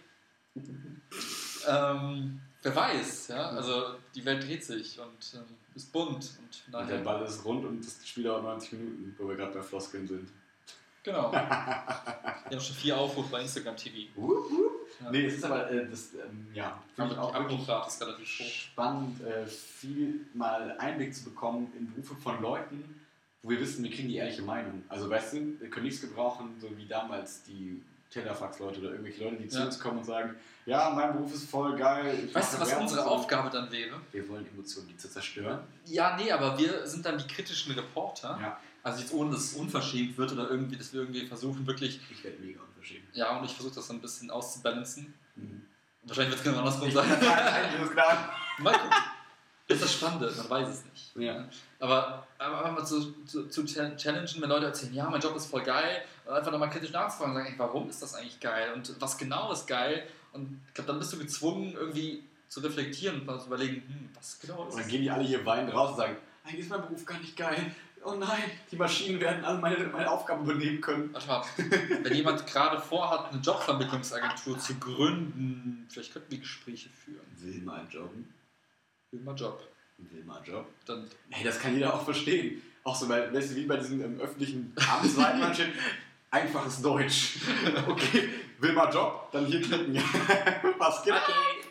Wer weiß, ja, also die Welt dreht sich und ist bunt. Und der Ball ist rund und das Spiel dauert 90 Minuten, wo wir gerade bei Floskeln sind. Genau. Wir haben schon 4 Aufrufe bei Instagram TV. Ja. Nee, es ist aber, finde ich auch wirklich ist relativ hoch. Spannend, viel mal Einblick zu bekommen in Berufe von Leuten, wo wir wissen, wir kriegen die ehrliche Meinung. Also weißt du, wir können nichts gebrauchen, so wie damals die Telefax-Leute oder irgendwelche Leute, die zu uns kommen und sagen, ja, mein Beruf ist voll geil. Weißt du, was unsere Aufgabe dann wäre? Wir wollen Emotionen, die zu zerstören. Ja, nee, aber wir sind dann die kritischen Reporter. Ja. Also jetzt ohne, dass es unverschämt wird oder irgendwie, dass wir irgendwie versuchen, wirklich... Ich werde mega unverschämt. Ja, und ich versuche das so ein bisschen auszubalancen. Wahrscheinlich wird es genau andersrum sein. Mal gucken. Das ist das Spannende, man weiß es nicht. Ja. Aber mal zu challengen, wenn Leute erzählen, ja, mein Job ist voll geil, und einfach nochmal kritisch nachzufragen und sagen, warum ist das eigentlich geil und was genau ist geil? Und ich glaube, dann bist du gezwungen, irgendwie zu reflektieren und mal zu überlegen, was genau ist. Und dann gehen die alle hier weinend raus und sagen, eigentlich ist mein Beruf gar nicht geil. Oh nein, die Maschinen werden alle meine Aufgaben übernehmen können. Warte mal, wenn jemand gerade vorhat, eine Jobvermittlungsagentur zu gründen, vielleicht könnten wir Gespräche führen. Will mal jobben. Will mal Job. Dann hey, das kann jeder auch verstehen. Auch so, weil, weißt du, wie bei diesen öffentlichen Amtsweiten steht, einfaches Deutsch. Okay, will mal Job, dann hier klicken. Was geht?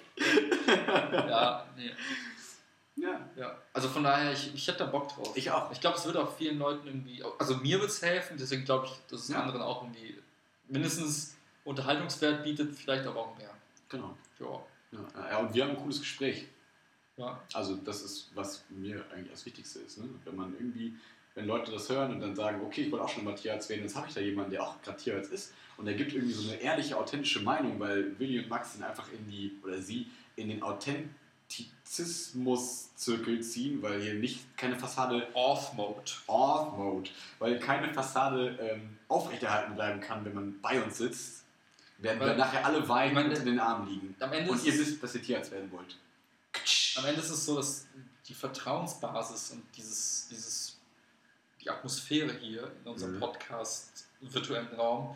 Ja, nee. Ja. Also von daher, ich hätte da Bock drauf. Ich auch. Ich glaube, es wird auch vielen Leuten irgendwie, also mir wird es helfen, deswegen glaube ich, dass es anderen auch irgendwie mindestens Unterhaltungswert bietet, vielleicht aber auch mehr. Genau. Ja, und wir haben ein cooles Gespräch. Ja. Also das ist, was mir eigentlich das Wichtigste ist. Ne? Wenn Leute das hören und dann sagen, okay, ich wollte auch schon mal Tierarzt werden, jetzt habe ich da jemanden, der auch gerade Tierarzt ist und der gibt irgendwie so eine ehrliche, authentische Meinung, weil Willi und Max sind einfach in den Authentizismus-Zirkel ziehen, weil hier keine Fassade Off-Mode, weil keine Fassade aufrechterhalten bleiben kann, wenn man bei uns sitzt, werden wir nachher alle weinen und in den Armen liegen. Und ihr wisst, dass ihr Tierarzt werden wollt. Am Ende ist es so, dass die Vertrauensbasis und die Atmosphäre hier in unserem Podcast virtuellen Raum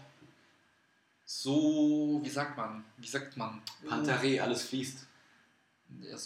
so, wie sagt man? Pantaré, alles fließt. Ja,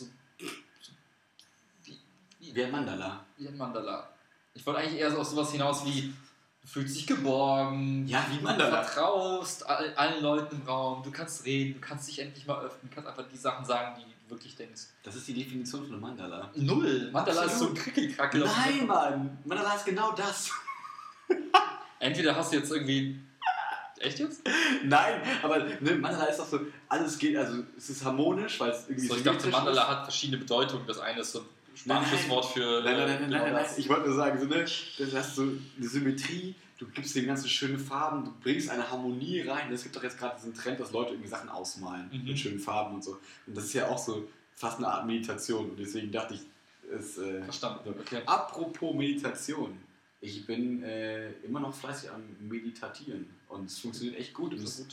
wie ein Mandala. Wie ein Mandala. Ich wollte eigentlich eher so auf sowas hinaus wie, du fühlst dich geborgen, ja, wie man du vertraust allen Leuten im Raum, du kannst reden, du kannst dich endlich mal öffnen, du kannst einfach die Sachen sagen, die du wirklich denkst. Das ist die Definition von einem Mandala. Null! Mandala ist so ein Krickelkrackel. Nein, Mann! Mandala ist genau das. Entweder hast du jetzt irgendwie... Echt jetzt? Nein, aber Mandala ist doch so, alles geht, also es ist harmonisch, weil es irgendwie so ich dachte, Mandala hat verschiedene Bedeutungen. Das eine ist so ein spanisches Wort für... Nein. Ich wollte nur sagen, das hast so eine Symmetrie, du gibst dem ganzen schöne Farben, du bringst eine Harmonie rein. Es gibt doch jetzt gerade diesen Trend, dass Leute irgendwie Sachen ausmalen mit schönen Farben und so. Und das ist ja auch so fast eine Art Meditation. Und deswegen dachte ich, verstanden. Okay. Apropos Meditation. Ich bin immer noch fleißig am Meditatieren und es funktioniert echt gut. Und es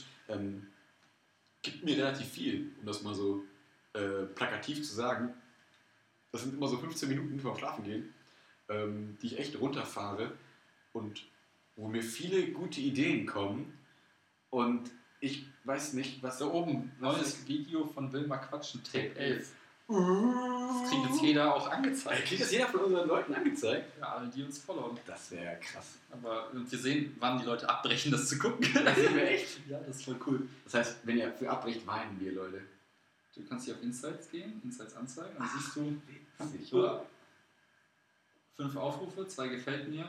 gibt mir relativ viel, um das mal so plakativ zu sagen. Das sind immer so 15 Minuten vorm Schlafen gehen, die ich echt runterfahre und wo mir viele gute Ideen kommen und ich weiß nicht, was... Da oben, neues Video von Wilma Quatschen, Tape 11. Das Das kriegt jetzt jeder auch angezeigt. Kriegt das jeder von unseren Leuten angezeigt? Ja, alle, die uns followen. Das wäre krass. Aber wir sehen, wann die Leute abbrechen, das zu gucken. Das sehen wir echt? Ja, das ist voll cool. Das heißt, wenn ihr für abbrecht, weinen wir, Leute. Du kannst hier auf Insights gehen, Insights anzeigen, dann siehst du, Witzig, oder? 5 Aufrufe, 2 gefällt mir.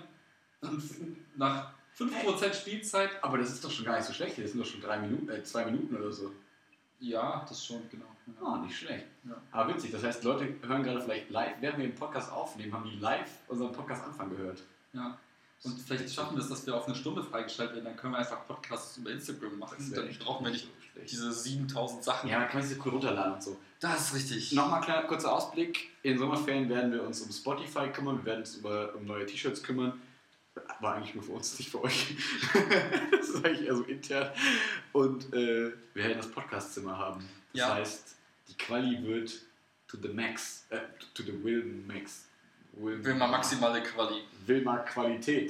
Nach 5% Spielzeit. Aber das ist doch schon gar nicht so schlecht. Das sind doch schon 2 Minuten oder so. Ja, das schon, genau. Ja. Oh, nicht schlecht. Ja. Aber witzig, das heißt, Leute hören gerade vielleicht live, während wir den Podcast aufnehmen, haben die live unseren Podcast Anfang gehört. Ja. Und vielleicht schaffen wir es, dass wir auf eine Stunde freigestellt werden, dann können wir einfach Podcasts über Instagram machen. Dann brauchen wir nicht diese 7000 Sachen. Ja, dann können wir sie cool runterladen und so. Das ist richtig. Nochmal kurzer Ausblick. In Sommerferien werden wir uns um Spotify kümmern, wir werden uns um neue T-Shirts kümmern. War eigentlich nur für uns, nicht für euch. Das ist eigentlich eher so intern. Und wir werden das Podcastzimmer haben. Das heißt, die Quali wird to the max. To the Wilma Max. Wilma maximale Quali. Wilma Qualität.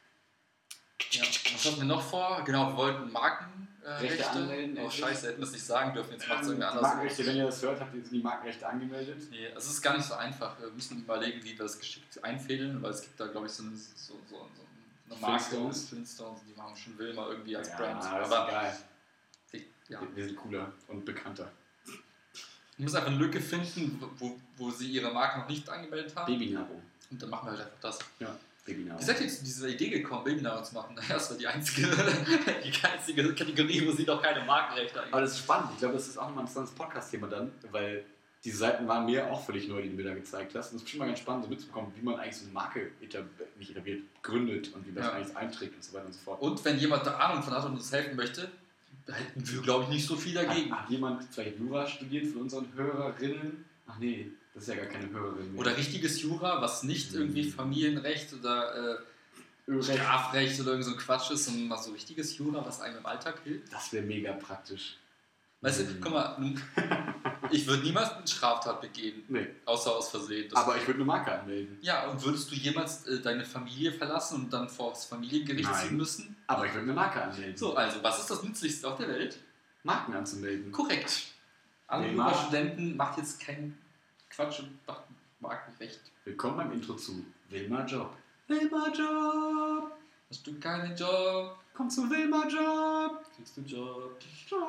Ja. Was hatten wir noch vor? Genau, wir wollten Markenrechte anmelden. Oh scheiße, hätten wir es nicht sagen dürfen. Jetzt macht es irgendwie Die anders. Markenrechte, wenn ihr das hört, habt ihr die Markenrechte angemeldet. Nee, es ist gar nicht so einfach. Wir müssen überlegen, wie wir das geschickt einfädeln, weil es gibt da, glaube ich, so eine Marke. Flintstones, die machen schon Wilma irgendwie als Brand. Das ist Aber geil. ja. Wir sind cooler und bekannter. Ich muss einfach eine Lücke finden, wo sie ihre Marke noch nicht angemeldet haben. Babynahrung. Und dann machen wir halt einfach das. Ja, Babynahrung. Wie seid ihr zu dieser Idee gekommen, Babynahrung zu machen? Naja, das war die einzige Kategorie, wo sie noch keine Markenrechte Aber das ist spannend. Ich glaube, das ist auch nochmal ein interessantes Podcast-Thema dann, weil die Seiten waren mir auch völlig neu, die du mir da gezeigt hast. Und es ist bestimmt mal ganz spannend, so mitzubekommen, wie man eigentlich so eine Marke nicht etabliert, gründet und wie man das eigentlich einträgt und so weiter und so fort. Und wenn jemand da Ahnung von hat und uns helfen möchte, da hätten wir, glaube ich, nicht so viel dagegen. Hat jemand vielleicht Jura studiert von unseren Hörerinnen? Ach nee, das ist ja gar keine Hörerin mehr. Oder richtiges Jura, was nicht irgendwie Familienrecht oder Strafrecht oder irgend so ein Quatsch ist, sondern mal so richtiges Jura, was einem im Alltag hilft. Das wäre mega praktisch. Weißt du, guck mal, ich würde niemals eine Straftat begehen, außer aus Versehen. Aber ich würde eine Marke anmelden. Ja, und würdest du jemals deine Familie verlassen und dann vor das Familiengericht ziehen müssen? Aber ich würde eine Marke anmelden. So, also, was ist das Nützlichste auf der Welt? Marken anzumelden. Korrekt. Alle Jura-Studenten macht jetzt keinen Quatsch und macht Markenrecht. Willkommen beim Intro zu Wilma Job. Wilma Job! Hast du keinen Job? Komm zu Wilma Job! Kriegst du Job?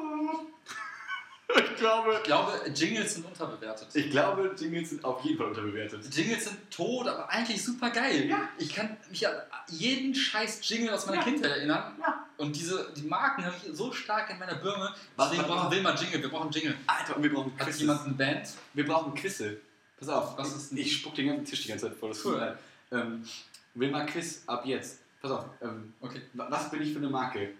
Ich glaube, Jingles sind unterbewertet. Ich glaube, Jingles sind auf jeden Fall unterbewertet. Jingles sind tot, aber eigentlich super geil. Ja. Ich kann mich an jeden scheiß Jingle aus meiner Kindheit erinnern. Ja. Und die Marken habe ich so stark in meiner Birne. Deswegen brauchen wir mal Jingle. Wir brauchen Jingle. Alter, und wir brauchen Hat Quizze. jemand eine Band? Wir brauchen Quizze. Pass auf, Was ist denn? ich spuck den ganzen Tisch die ganze Zeit vor. Das Cool. Wilma Quiz ab jetzt. Pass auf, Okay. was bin ich für eine Marke?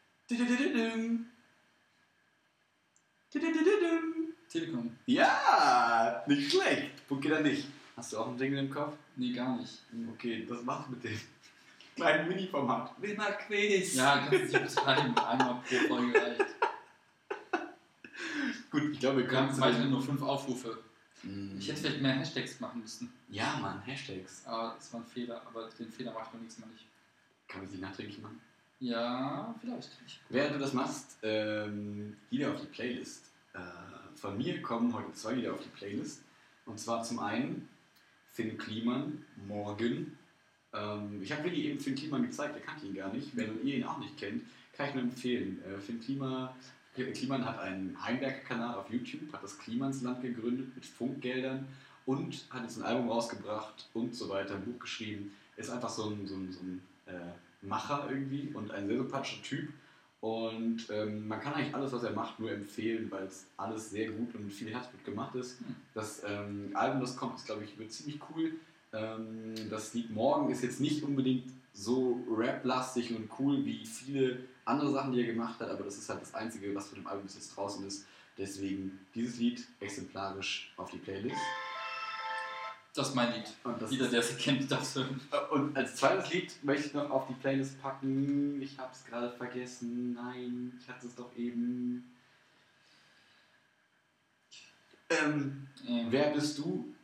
Telekom. Ja, nicht schlecht. Punkt geht er nicht. Hast du auch einen Jingle im Kopf? Nee, gar nicht. Okay, das machst du mit dem kleinen Mini-Format. Wilma Quiz. Ja, kannst du nicht betreiben. Einmal pro Folge reicht. Gut, ich glaube, wir Wir haben können weiterhin nur 5 Aufrufe. Ich hätte vielleicht mehr Hashtags machen müssen. Ja, Mann, Hashtags. Aber das war ein Fehler. Aber den Fehler mache ich beim nächsten Mal nicht. Kann man sie nachträglich machen? Ja, vielleicht nicht. Während du das machst, Lieder auf die Playlist. Von mir kommen heute 2 Lieder auf die Playlist. Und zwar zum einen Finn Kliman, Morgen. Ich habe Willi eben Finn Kliman gezeigt, er kannte ihn gar nicht. Wenn ihr ihn auch nicht kennt, kann ich nur empfehlen. Finn Kliman hat einen Heimwerker-Kanal auf YouTube, hat das Klimansland gegründet mit Funkgeldern und hat jetzt ein Album rausgebracht und so weiter, ein Buch geschrieben. Ist einfach so ein Macher irgendwie und ein sehr sympathischer Typ. Und man kann eigentlich alles, was er macht, nur empfehlen, weil es alles sehr gut und mit viel Herzblut gemacht ist. Das Album, das kommt, ist, glaube ich, wird ziemlich cool. Das Lied Morgen ist jetzt nicht unbedingt so rap-lastig und cool wie viele andere Sachen, die er gemacht hat, aber das ist halt das Einzige, was von dem Album bis jetzt draußen ist. Deswegen dieses Lied exemplarisch auf die Playlist. Das ist mein Lied. Jeder, der es kennt, das hören. Und als zweites Lied möchte ich noch auf die Playlist packen. Ich habe es gerade vergessen. Nein, ich hatte es doch eben. Wer bist du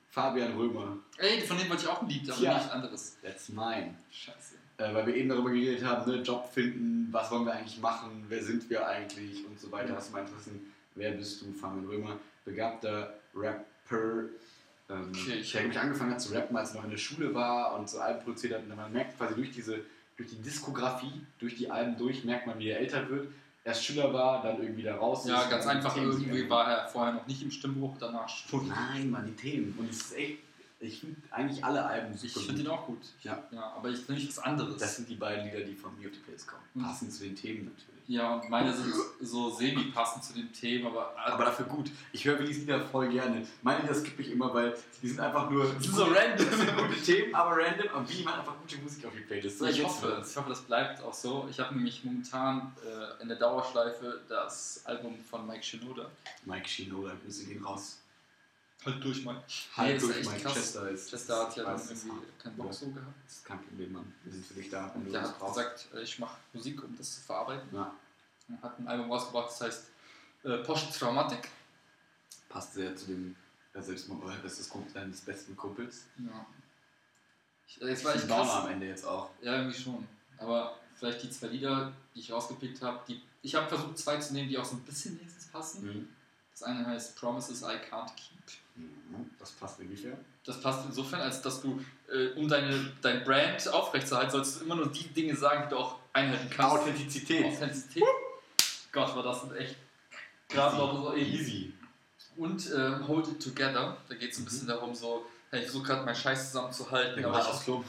Fabian Römer. Ey, von dem wollte ich auch ein Lied, aber Tja. nicht anderes. That's mine. Scheiße. Weil wir eben darüber geredet haben, ne, Job finden, was wollen wir eigentlich machen, wer sind wir eigentlich und so weiter. Hast du mal Interessen, wer bist du? Fabian Römer, begabter Rapper. Okay, Ich habe angefangen hat zu rappen, als ich noch in der Schule war und so Alben produziert hat. Und man merkt quasi durch die Diskografie, durch die Alben durch, merkt man, wie er älter wird. Erst Schüler war, dann irgendwie da raus Ja, ist. ganz einfach, irgendwie war er vorher noch nicht im Stimmbruch, danach schon. Nein, Mann, die Themen. Und es ist echt, ich finde eigentlich alle Alben Ich super finde gut. ihn auch gut. Ja. Aber ich will nicht was anderes. Das sind die beiden Lieder, die von mir auf die Playlist kommen. Passend zu den Themen natürlich. Ja, und meine sind so semi-passend zu den Themen, Aber dafür gut. Ich höre diese Lieder voll gerne. Meine Lieder skippe ich immer, weil die sind einfach nur... Die sind so random. Das sind gute Themen, aber random. Aber wie man einfach gute Musik auf die Playlist. So ich jetzt hoffe, das bleibt auch so. Ich habe nämlich momentan in der Dauerschleife das Album von Mike Shinoda. Mike Shinoda, Grüße gehen raus. Halt durch, Mike. Halt ist durch, echt Mike. krass. Chester hat ja dann ist irgendwie keinen Bock so gehabt. Das ist kein Problem, Mann. Wir sind für dich da. wenn du Der das hat brauchst. gesagt, ich mache Musik, um das zu verarbeiten. Ja, Er hat ein Album rausgebracht, das heißt Post-Traumatic. passt sehr zu dem Selbstmord, das ist deines besten Kumpels. Ja. Es war echt Downer krass. am Ende jetzt auch. Ja, irgendwie schon. Aber vielleicht die 2 Lieder, die ich rausgepickt habe, ich habe versucht 2 zu nehmen, die auch so ein bisschen wenigstens passen. Mhm. Das eine heißt Promises I Can't Keep. Das passt inwiefern? Das passt insofern, als dass du, um dein Brand aufrechtzuerhalten, sollst du immer nur die Dinge sagen, die du auch einhalten kannst. Authentizität. Gott, war das echt gerade noch so Easy. Und Hold It Together. Da geht es ein bisschen darum, so, hey, ich versuche gerade meinen Scheiß zusammenzuhalten. Aber aus Club.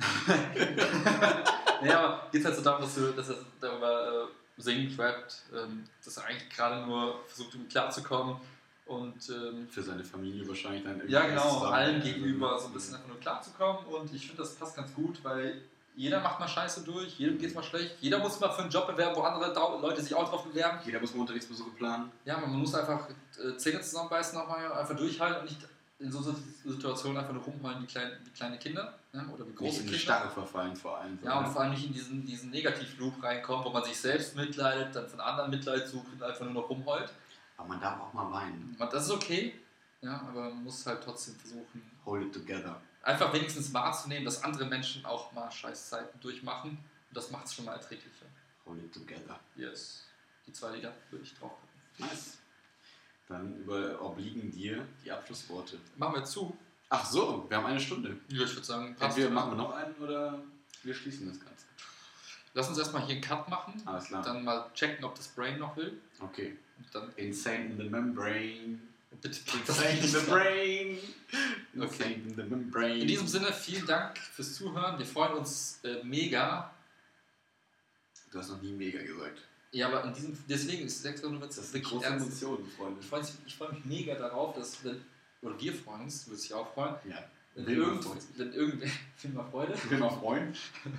Ja, aber geht halt so darum, dass er darüber singt, rappt, dass er eigentlich gerade nur versucht, irgendwie klarzukommen und Für seine Familie wahrscheinlich dann irgendwie. ja, genau, zusammen. allen gegenüber so ein bisschen einfach nur klarzukommen. Und ich finde, das passt ganz gut, weil jeder macht mal Scheiße durch, jedem geht es mal schlecht, jeder muss mal für einen Job bewerben, wo andere Leute sich auch drauf bewerben. Jeder muss mal Unterrichtsbesuche planen. Ja, man muss einfach Zähne zusammenbeißen, nochmal einfach durchhalten und nicht in so Situationen einfach nur rumheulen wie kleine Kinder, ne? Oder wie Nicht große in eine Kinder. Starre verfallen vor allem. Ja, und vor allem nicht in diesen Negativ-Loop reinkommt, wo man sich selbst mitleidet, dann von anderen Mitleid sucht und einfach nur noch rumheult. Aber man darf auch mal weinen. Das ist okay, ja, aber man muss halt trotzdem versuchen, Hold it together. einfach wenigstens wahrzunehmen, dass andere Menschen auch mal Scheißzeiten durchmachen und das macht es schon mal erträglicher. Hold it together. Yes. Die 2 Lieder würde ich drauf packen. Nice. Dann obliegen dir die Abschlussworte. Machen wir zu. Ach so, wir haben eine Stunde. Ja, ich würde sagen, Entweder machen wir noch einen oder wir schließen das Ganze. Lass uns erstmal hier einen Cut machen, Alles klar. dann mal checken, ob das Brain noch will. Okay. Und dann Insane in the membrane. bitte pack das Insane in the nicht. brain. Okay. Insane in the membrane. In diesem Sinne, vielen Dank fürs Zuhören. Wir freuen uns mega. Du hast noch nie mega gesagt. Ja, aber deswegen ist es extra nur, wenn es Das sind wirklich große ernst ist. Emotionen, Freunde. Ich freu mich mega darauf, dass oder wir freuen uns, du wirst dich auch freuen, Ja. wenn Wilma irgendwer, freut sich. wenn irgendwer, Wilma Freude, Ich will mal freuen.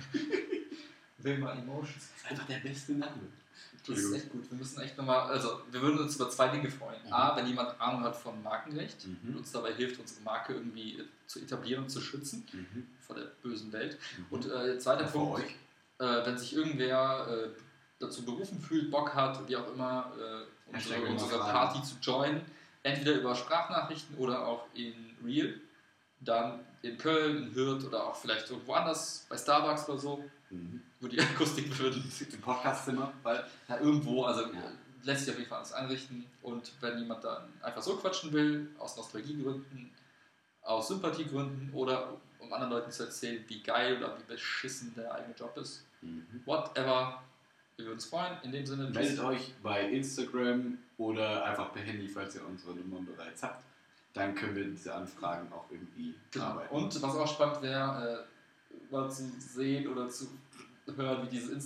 Wilma Emotions. Das ist einfach der beste Name. Das ist echt gut. Wir müssen echt nochmal, also wir würden uns über 2 Dinge freuen. Mhm. A, wenn jemand Ahnung hat von Markenrecht Mhm. und uns dabei hilft, unsere Marke irgendwie zu etablieren und zu schützen vor der bösen Welt. Und zweiter Vor Punkt, euch. wenn sich irgendwer dazu berufen fühlt, Bock hat, wie auch immer, Hashtag unsere Wilma Party zu joinen, entweder über Sprachnachrichten oder auch in Real, dann in Köln, in Hürth oder auch vielleicht irgendwo anders, bei Starbucks oder so, wo die Akustik würden. Im Podcastzimmer, weil Ja, irgendwo, also Ja. lässt sich auf jeden Fall alles einrichten. Und wenn jemand dann einfach so quatschen will, aus Nostalgiegründen, aus Sympathiegründen oder um anderen Leuten zu erzählen, wie geil oder wie beschissen der eigene Job ist, whatever, wir würden uns freuen. In dem Sinne, meldet euch bei Instagram oder einfach per Handy, falls ihr unsere Nummern bereits habt. Dann können wir diese Anfragen auch irgendwie Genau. arbeiten. Und was auch spannend wäre, mal zu sehen oder zu hören, wie diese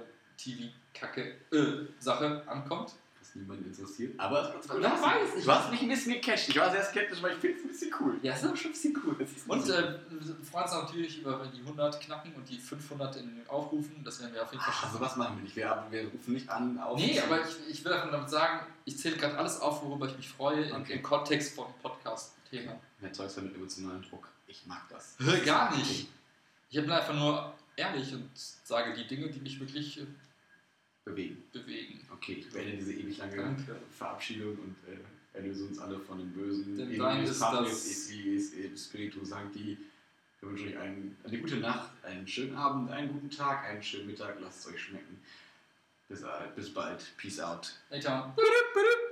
Instagram-TV-Kacke-Sache ankommt. Was niemanden interessiert. Aber es Wer weiß, ich du hast mich ein bisschen gecatcht. Ich war sehr skeptisch, weil ich finde es ein bisschen cool. Ja, ist aber schon ein bisschen cool. Das ist Und so. wir freuen uns natürlich über, wenn die 100 knacken und die 500 in Aufrufen. Das werden wir auf jeden Fall schaffen. Also was machen wir nicht? Wir rufen nicht an auf. Nee, aber ich will einfach damit sagen, ich zähle gerade alles auf, worüber ich mich freue, Okay. im Kontext vom Podcast-Thema. Mehr Zeugs mit emotionalen Druck. Ich mag das. Gar nicht. Ich bin einfach nur ehrlich und sage die Dinge, die mich wirklich Bewegen. bewegen. Okay, ich beende diese ewig lange Danke. Verabschiedung und erlöse uns alle von dem Bösen. Denn dein ist das... Spiritu Sancti. Wir wünschen euch eine gute Nacht, einen schönen Abend, einen guten Tag, einen schönen Mittag. Lasst es euch schmecken. Bis bald. Peace out. Later.